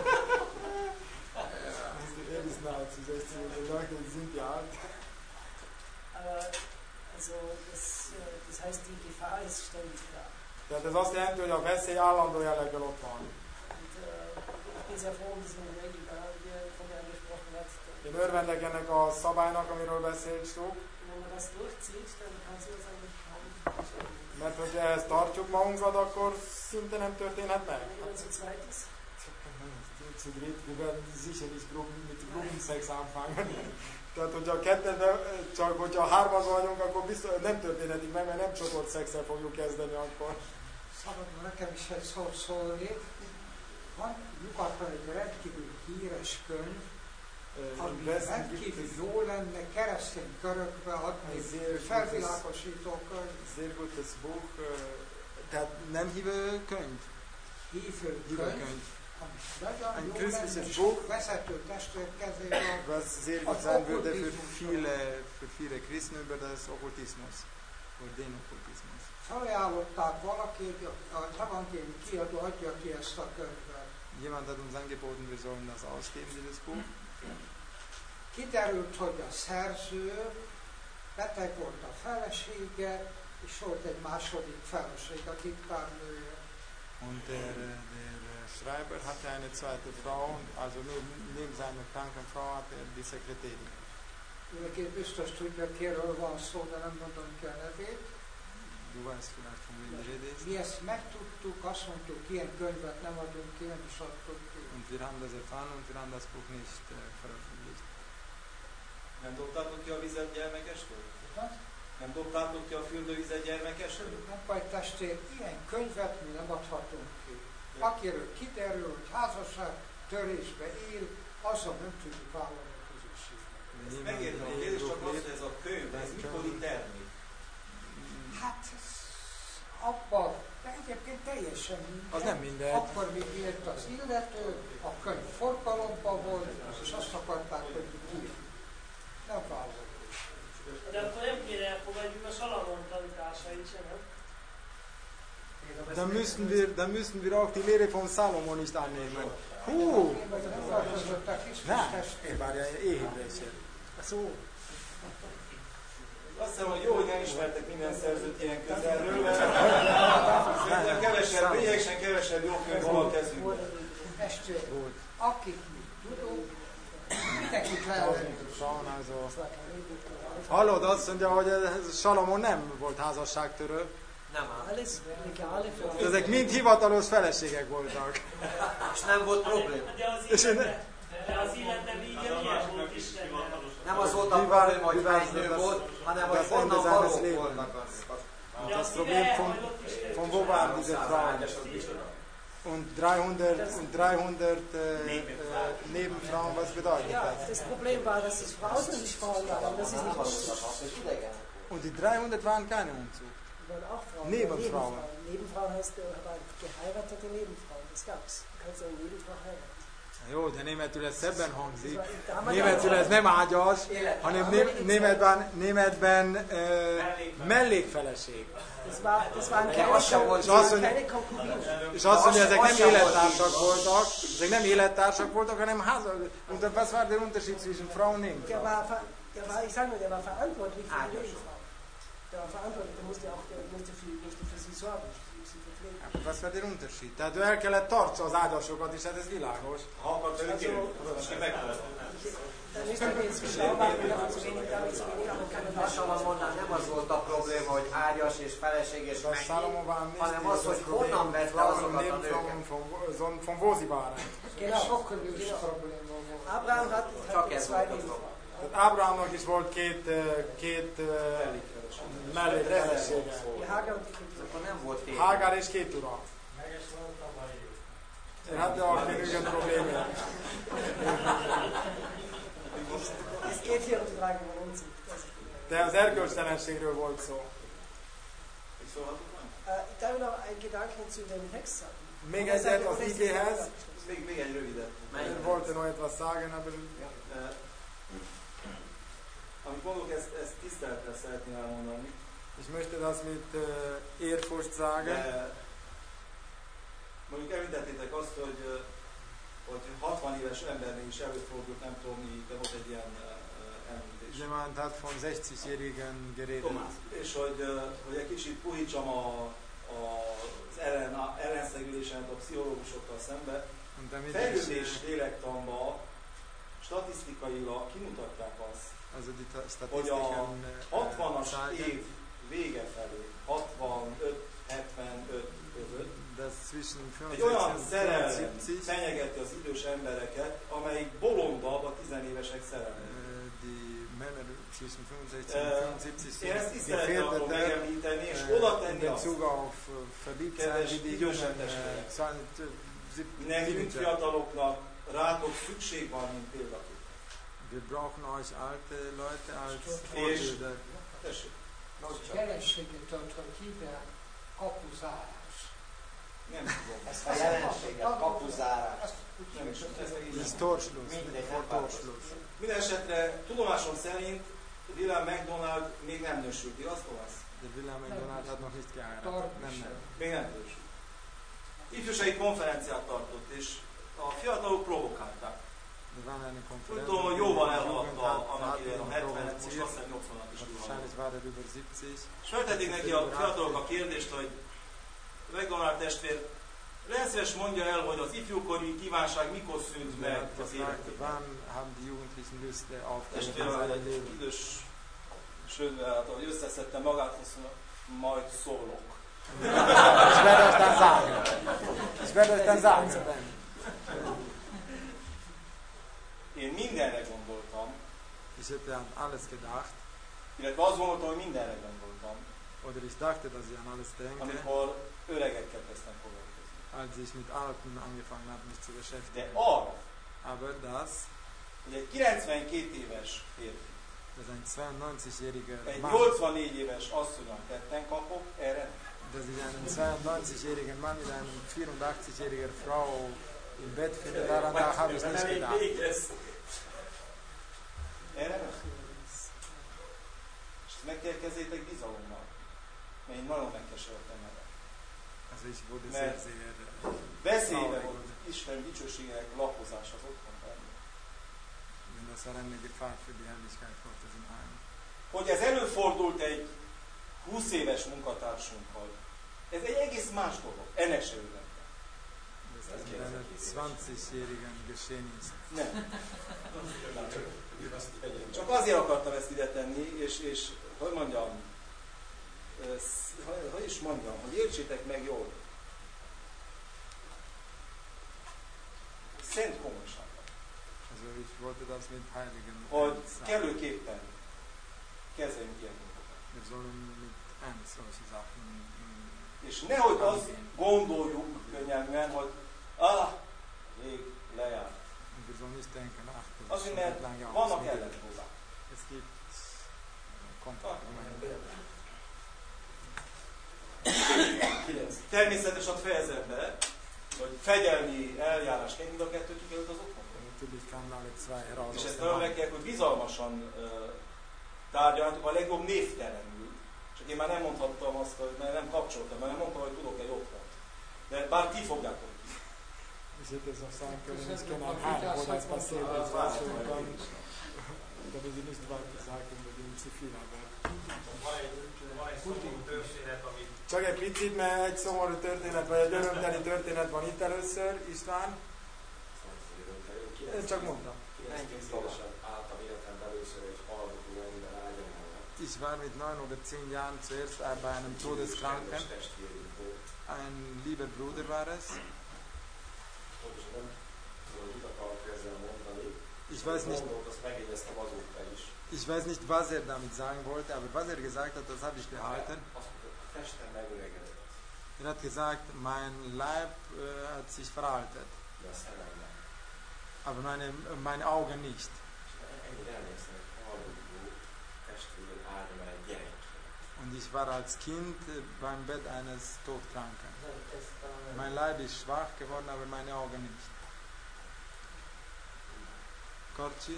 Er ist nahe zu sechzig, Leute sind die alt. Aber also das, das heißt, die Gefahr ist ständig da. Tehát ez azt jelenti, hogy a veszély állandó jelleggel ott van. Und uh, ich bin sehr froh um diesen Regel, die er von mir angesprochen hat. Én örvendek ennek a szabálynak, amiről beszéltünk. Wenn man das durchzieht, dann kann sowas eigentlich kaum passieren. Mert hogyha ezt tartjuk magunkra, akkor szinte nem történhet meg. Wenn man zu zweit ist. Zu dritt, wir werden sicher nicht mit Gruppensex anfangen. Tehát, hogyha ketten, csak hogyha hárman vagyunk, akkor biztos nem történhetik meg, mert nem csoportszexel fogjuk kezdeni akkor. Szabadna nekem is egy szót szólni. Van nyugaton egy rendkívül híres könyv, ami rendkívül jó lenne keresztény körökbe adni, felvilágosító könyv. Sehr gutes Buch. Tehát nem hívő könyv? Hívő könyv. Ein christliches Buch, was sehr gut sein würde für viele, für viele Christen über das Okkultismus, über den Okkultismus. Felajánlották valaki, az evangélium kiadó adja ki ezt a könyvet. Jemand hat uns angeboten, wir sollen das ausgeben, dieses Buch. kiderült, hogy a szerző beteg volt a felesége, és volt egy második feleség, a titkárnője. Und der, der Schreiber hatte eine zweite Frau, also neben seiner kranken Frau hatte er die Sekretärin. Mindenki biztos tudja, kiről van szó, de nem mondom ki a nevét. Du weißt vielleicht, von wem du redest. Mi ezt megtudtuk, azt mondtuk, ilyen könyvet nem adunk ki, nem is adtuk ki. Und wir haben das erfahren und wir haben das Buch nicht äh, veröffentlicht. Nem dobtátok ki a vizet gyermekestől? Hát? Nem dobtátok ki a fürdővizet gyermekestől? Nem baj, testvér, ilyen könyvet mi nem adhatunk ki. Akiről kiderül, hogy házasság törésbe él, azon nem tudjuk vállalni a közösséget. Ezt megértem, a kérdés csak az, hogy ez a könyv, ez mikori termék? Hát, abban, de egyébként teljesen mindegy. Az nem mindegy. Akkor még élt az illető, a könyv forgalomban volt, és azt akarták, hogy ki. Nem vállaljuk. De akkor nem kéne elfogadjuk a Salamon tanításait sem, nem? Dann müssten wir, dann müssten wir auch die Lehre von Salomo nicht annehmen. Hú! Nem, én várja, éhibresért. Szó. Azt hiszem, hogy jó, hogy nem ismertek minden szerzőt ilyen közelről, mert szerintem kevesebb, lényegesen kevesebb jó könyv van a kezünkben. Testvér, akik mi tudunk, mindenkit lehetünk. Hallod, azt mondja, hogy ez Salamon nem volt házasságtörő. Nem áll. Ezek mind hivatalos feleségek voltak. És nem volt probléma. De az illetve, de az illetve vígye milyen volt Istennek? Nem az volt a probléma, hogy hány nő volt, hanem hogy honnan valók voltak az. Das Problem von, von wo waren diese Frauen? Und dreihundert, und dreihundert äh, äh, Nebenfrauen, was bedeutet Ja, das? das Problem war, dass es Frauen und nicht Frauen waren. Das ist nicht Unzug. Und die dreihundert waren keine Unzug. Die waren auch Frauen. Nebenfrauen. Nebenfrauen heißt, waren geheiratete Nebenfrauen. Das gab's. Du kannst eine Nebenfrau heiraten. Jó, de németül ez szebben hangzik. Németül ez nem ágyas, hanem né- németben, németben uh, mellékfeleség. Das war, das waren keine, És azt mondja, és azt mondja, ezek nem élettársak voltak, ezek nem élettársak voltak, hanem házak. Und was war der Unterschied zwischen Frau und Nebenfrau? Der war, der war, ich sage nur, der war verantwortlich für die Nebenfrau. Der war verantwortlich, der musste auch, der musste für, musste für sie sorgen. Was war der Unterschied? Tehát ő el kellett tartsa az ágyasokat, és hát ez világos. Ha akarsz előtt kérni, most én megtalálom. A Salamonnál nem az volt a probléma, hogy ágyas és feleség és mennyi, hanem az, hogy honnan vette azokat a nőket. Von wo sie waren. Sokkal is probléma volt. Abraham hat, Csak ez volt a probléma. Tehát Ábrahámnak is volt két, két mellékfelesége. Akkor nem volt két. Hágár és két ura. Er hatte auch genügend Probleme. Es geht hier um die Frage von Unzug. De az erkölcstelenségről volt szó. Ich darf noch einen Gedanken zu dem Text sagen. Még egyet az igéhez. Még, még egy rövidet. Wollte noch etwas sagen, aber... Amit mondok, ezt, ezt tisztelettel szeretném elmondani. Ich möchte das mit uh, Ehrfurcht sagen. De, mondjuk említettétek azt, hogy, hogy hatvan éves embernél is előfordult, nem tudom mi, de volt egy ilyen uh, említés. Jemand hat von sechzig-jährigen geredet. És hogy, uh, hogy egy kicsit puhítsam a, a, az ellen, ellenszegülésemet a pszichológusokkal szembe. Fejlődés lélektanban statisztikailag kimutatták azt, hogy a hatvanas év vége felé, hatvanöt hetvenöt között egy olyan szerelem fenyegeti az idős embereket, amelyik bolondabb a tizenévesek szerelme. Én ezt is szeretném arról megemlíteni, és oda tenni azt, kedves idősebb testvérek, nekünk fiataloknak rátok szükség van, mint példakép. Wir brauchen euch alte Leute als Vorbilder. Jelenséget ad, hogy hívják kapuzárás. Nem tudom. Ezt a jelenséget, kapuzárás. Nem is tudom. Ez Torschluss. Torschluss. Minden esetre tudomásom szerint William McDonald még nem nősült, igaz, Thomas? De William McDonald hat noch nicht geheiratet. Nem, nem. Még nem nősült. Ifjúsági konferenciát tartott, és a fiatalok provokálták. Úgy tudom, hogy jóval elhaladta annak idején a hetvenet, most azt hiszem nyolcvanat is túlhaladott. És feltették neki a fiatalok a kérdést, hogy McDonald testvér, legyen szíves mondja el, hogy az ifjúkori kívánság mikor szűnt meg az életében. Testvér, egy idős sőt, hát, ahogy összeszedte magát, azt mondja, majd szólok. Ich werde euch dann sagen. Ich werde euch dann sagen. Én mindenre gondoltam. Ich hätte an alles gedacht. Illetve azt gondoltam, hogy mindenre gondoltam. Oder ich dachte, dass ich an alles denke. Amikor öregekkel kezdtem foglalkozni. Als ich mit Alten angefangen habe, mich zu beschäftigen. De arra, aber das, hogy egy kilencvenkét éves férfi, dass ein zweiundneunzigjähriger egy Mann, nyolcvannégy éves asszonyon tetten kapok, erre dass ich einen zweiundneunzigjährigen Mann mit einer vierundachtzigjährigen Frau im Bett finde, daran da habe ich nicht gedacht. Erre nem. És megkérkezzétek bizalommal. Mert én nagyon megkeseredtem meg. Also ich wurde sehr, sehr veszélybe volt Isten dicsőségének lapozás az otthonban. Wenn das war eine Gefahr für die Herrlichkeit Gottes im Heim. Hogy ez előfordult egy húsz éves munkatársunkkal. Ez egy egész más dolog. Ennek se örültem. Das ist mit einer zwanzigjährigen geschehen ist. Nem. Csak azért akartam ezt ide tenni, és, és hogy mondjam, hogy is mondjam, hogy értsétek meg jól. Szent komolyság. Also ich wollte das mit heiligen hogy kellőképpen kezeljünk ilyen dolgokat. Wir sollen mit ernst solche Sachen. És nehogy azt gondoljuk könnyelműen, hogy ah, rég lejárt. Wir sollen nicht denken, ach, azért, mert vannak ellentmondások. Es gibt Kontraargumente. Természetesen fejezem be, hogy fegyelmi eljárás kell, mind a kettő kikerült az otthon. És ezt nagyon meg kell, hogy bizalmasan uh, tárgyaltuk, a legjobb névtelenül. Csak én már nem mondhattam azt, hogy mert nem kapcsoltam, mert nem mondtam, hogy tudok egy otthont. De bár ti fogjátok. Ich hätte es auch sagen können, ich kenne ein Heim, wo das passiert ist, was schon dann, da will ich nicht weiter sagen, mit dem zu viel aber. Csak egy picit, mert egy szomorú történet, vagy egy örömteli történet van itt először, István. Én csak mondtam. Ich war mit neun oder zehn Jahren zuerst bei einem Todeskranken. Ein lieber Bruder war es. Ich weiß nicht, ich weiß nicht, was er damit sagen wollte, aber was er gesagt hat, das habe ich behalten. Er hat gesagt, mein Leib äh, hat sich veraltet, aber meine, meine Augen nicht. Und ich war als Kind beim Bett eines Todkranken. Mein Leib ist schwach geworden, aber meine Augen nicht. Karcsi?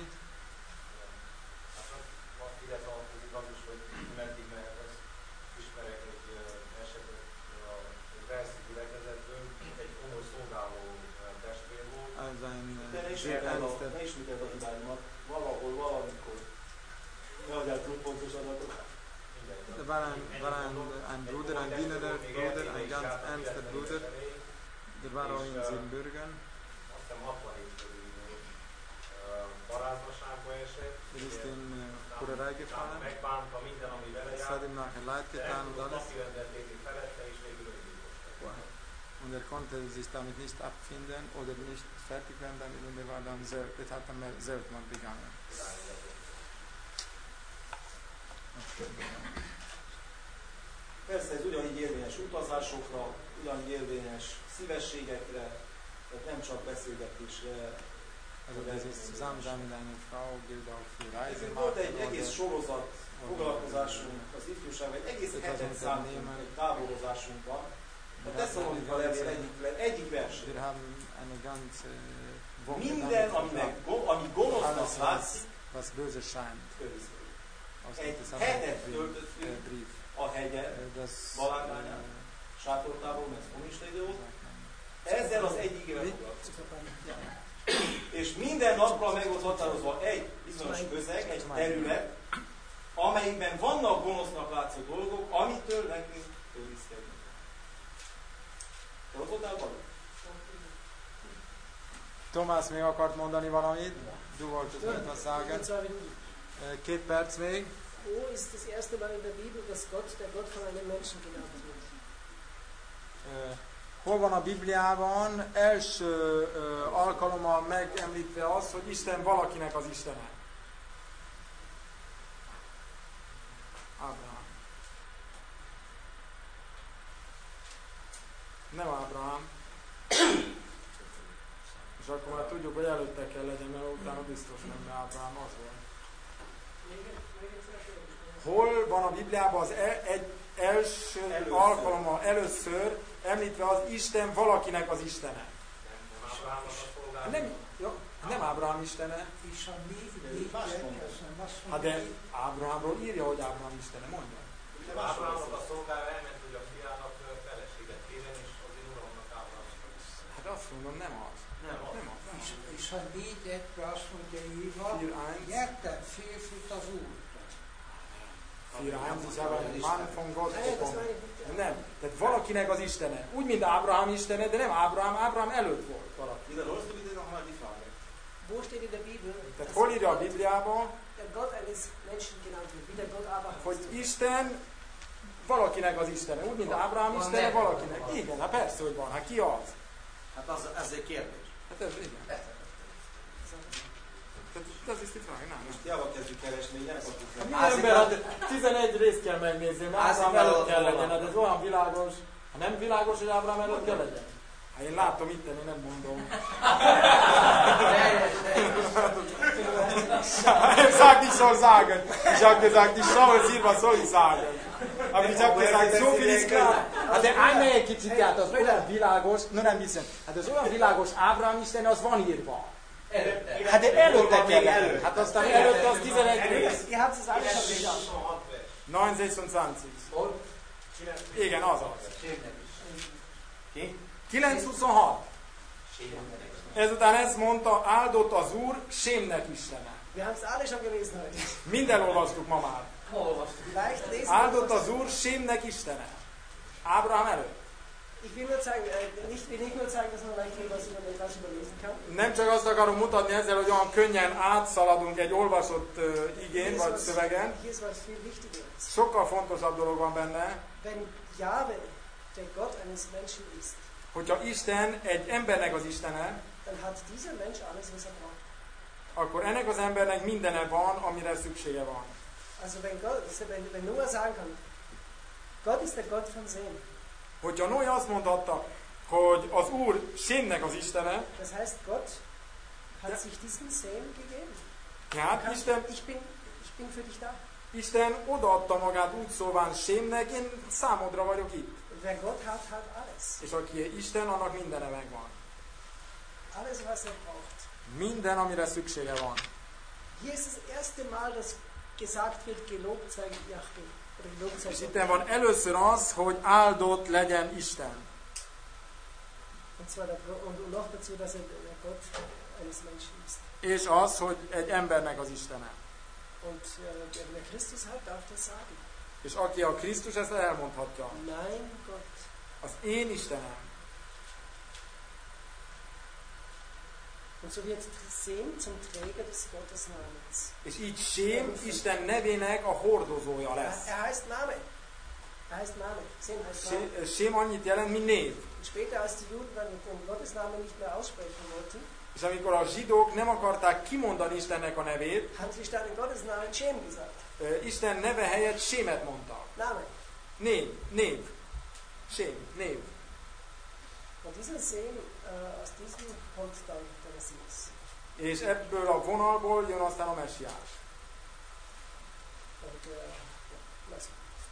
Also ein sehr ernster... Valahol, valamikor. Nehogy túl pontos adatok. Da war ein, war ein, ein Bruder, ein Wiener Bruder, ein ganz ernster Bruder. Der war auch in Siebenbürgen. Er ist in Kurerei gefallen. Es hat ihm nachher leid getan und alles. Und er konnte sich damit nicht abfinden oder nicht fertig werden damit und er war dann Söld, er hat dann Selbstmord begangen. Persze ez ugyanígy érvényes utazásokra, ugyanígy érvényes szívességekre, tehát nem csak beszélgetésre. Also dieses Zusammensein mit einer Frau gilt auch für Reisen. Volt egy egész sorozat foglalkozásunk az ifjúságban, egy egész hetet számítunk, egy táborozásunk van. A Tesszalonika levél egyik, egyik vers. Minden, aminek, ami gonosznak látszik, was böse scheint. Egy hetet töltöttünk a hegyen, Balágányán, sátortából, mert kommunista idő volt. Ezzel az egyik éve foglalkozunk. És minden nappal meg volt határozva egy bizonyos közeg, egy terület, amelyikben vannak gonosznak látszó dolgok, amitől nekünk őrizkedni. Te ott voltál valami? Tomás még akart mondani valamit? Du wolltest etwas sagen. Két perc még. Wo ist das erste Mal in der Bibel, dass Gott der Gott von einem Menschen genannt wird? Hol van a Bibliában első uh, alkalommal megemlítve az, hogy Isten valakinek az Istene? Ábrahám. Nem Ábrahám. És akkor már tudjuk, hogy előtte kell legyen, mert utána biztos nem, mert Ábrahám az volt. Hol van a Bibliában az el, egy első először. alkalommal először említve az Isten valakinek az Istene? Nem, ja, nem Ábrahám Istene. Hát de Ábrahámról írja, hogy Ábrahám Istene, mondja. Ábrahámnak a szolgája elment, hogy a fiának feleséget kérjen, és azért uralomnak Ábrahámnak. Hát azt mondom, nem az. Nem az. Nem az. És, és ha négy egybe azt mondja írva, gyertek férfit az Úrtól. vier eins, ich habe einen Mann von Gott bekommen. Nem, tehát valakinek az Istene. Úgy, mint Ábrahám Istene, de nem Ábrahám, Ábrahám előtt volt valaki. Wo steht in der Bibel, tehát hol írja a Bibliában, der Gott eines Menschen genannt wird, wie der Gott Abraham? hogy Isten valakinek az Istene. Úgy, mint Ábrahám Istene, valakinek. Igen, hát persze, hogy van. Hát ki az? Hát az, ez egy kérdés. Hát ez, igen. Das ist die Frage, nem. Java kezdjük keresni, így nem kapjuk meg. Milyen ember, hát tizenegy részt kell megnézni, mert Ábrahám előtt kell legyen, hát ez olyan világos. Ha nem világos, hogy Ábrahám előtt kell legyen. Hát én látom itten, én nem mondom. Ich sag nicht soll sagen. Ich habe gesagt, ich schaue es hier, was soll ich sagen. Aber ich habe gesagt, so viel ist klar. Hát de állj meg egy kicsit, hát az olyan világos, no nem hiszem, hát az olyan világos Ábrahám Isten, az van írva. Előtte. Hát de előtte kell előtt. Hát aztán előtte az tizenegy rész. Ihr habt es alles schon gesagt. neun huszonkettő. Igen, az az. Ki? kilenc huszonhat. Ezután ezt mondta, áldott az Úr Sémnek Istene. Wir haben es alle schon gelesen heute. Minden olvastuk ma már. Vielleicht lesen wir Áldott az Úr Sémnek Istene. Ábrahám előtt. Ich will nur zeigen, äh, nicht, will nicht nur zeigen, dass man leicht hier was über den Rasch überlesen kann. Nem csak azt akarom mutatni ezzel, hogy olyan könnyen átszaladunk egy olvasott uh, igén vagy szövegen. Hier ist was viel wichtiger. Sokkal fontosabb dolog van benne. Wenn Jahwe der Gott eines Menschen ist, hogyha Isten egy embernek az Istene, dann hat dieser Mensch alles, was er braucht. Akkor ennek az embernek mindene van, amire szüksége van. Also wenn, Gott, wenn, wenn Noah sagen kann, Gott ist der Gott von Sem. Hogyha Noé azt mondhatta, hogy az Úr Sémnek az Istene, das heißt, Gott hat sich diesen Sem gegeben. Ja, Isten, ich, bin, ich bin für dich da. Isten odaadta magát úgy szóván Sémnek, én számodra vagyok itt. Wer Gott hat, hat alles. És aki Isten, annak mindene megvan. Alles, was er braucht. Minden, amire szüksége van. Hier ist das erste Mal, dass gesagt wird, gelobt sei Jahwe. És itt van először az, hogy áldott legyen Isten. És az, hogy egy embernek az Istene. És aki a Krisztus, ezt elmondhatja. Az én Istenem. Und so wird Sem zum Träger des Gottesnamens. És így Sém Isten nevének a hordozója lesz. Er heißt Name. Er heißt Name. Sem heißt Name. Sém annyit jelent, mint név. Und später, als die Juden dann den Gottesnamen nicht mehr aussprechen wollten, és amikor a zsidók nem akarták kimondani Istennek a nevét, haben sie statt den Gottesnamen Sem gesagt. Isten neve helyett Sémet mondta. Name. Név, név. Sém, név. Und dieser Sem, äh, aus diesem kommt dann der Messias. És ebből a vonalból jön aztán a messiás. Und, äh, was?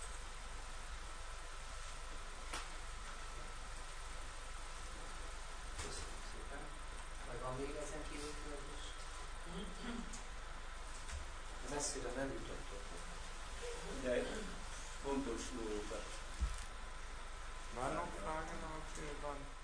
Vagy van még ezen kívül kérdés? Messzire nem jutottok. De fontos dolgokat. Vannak Fragen, van?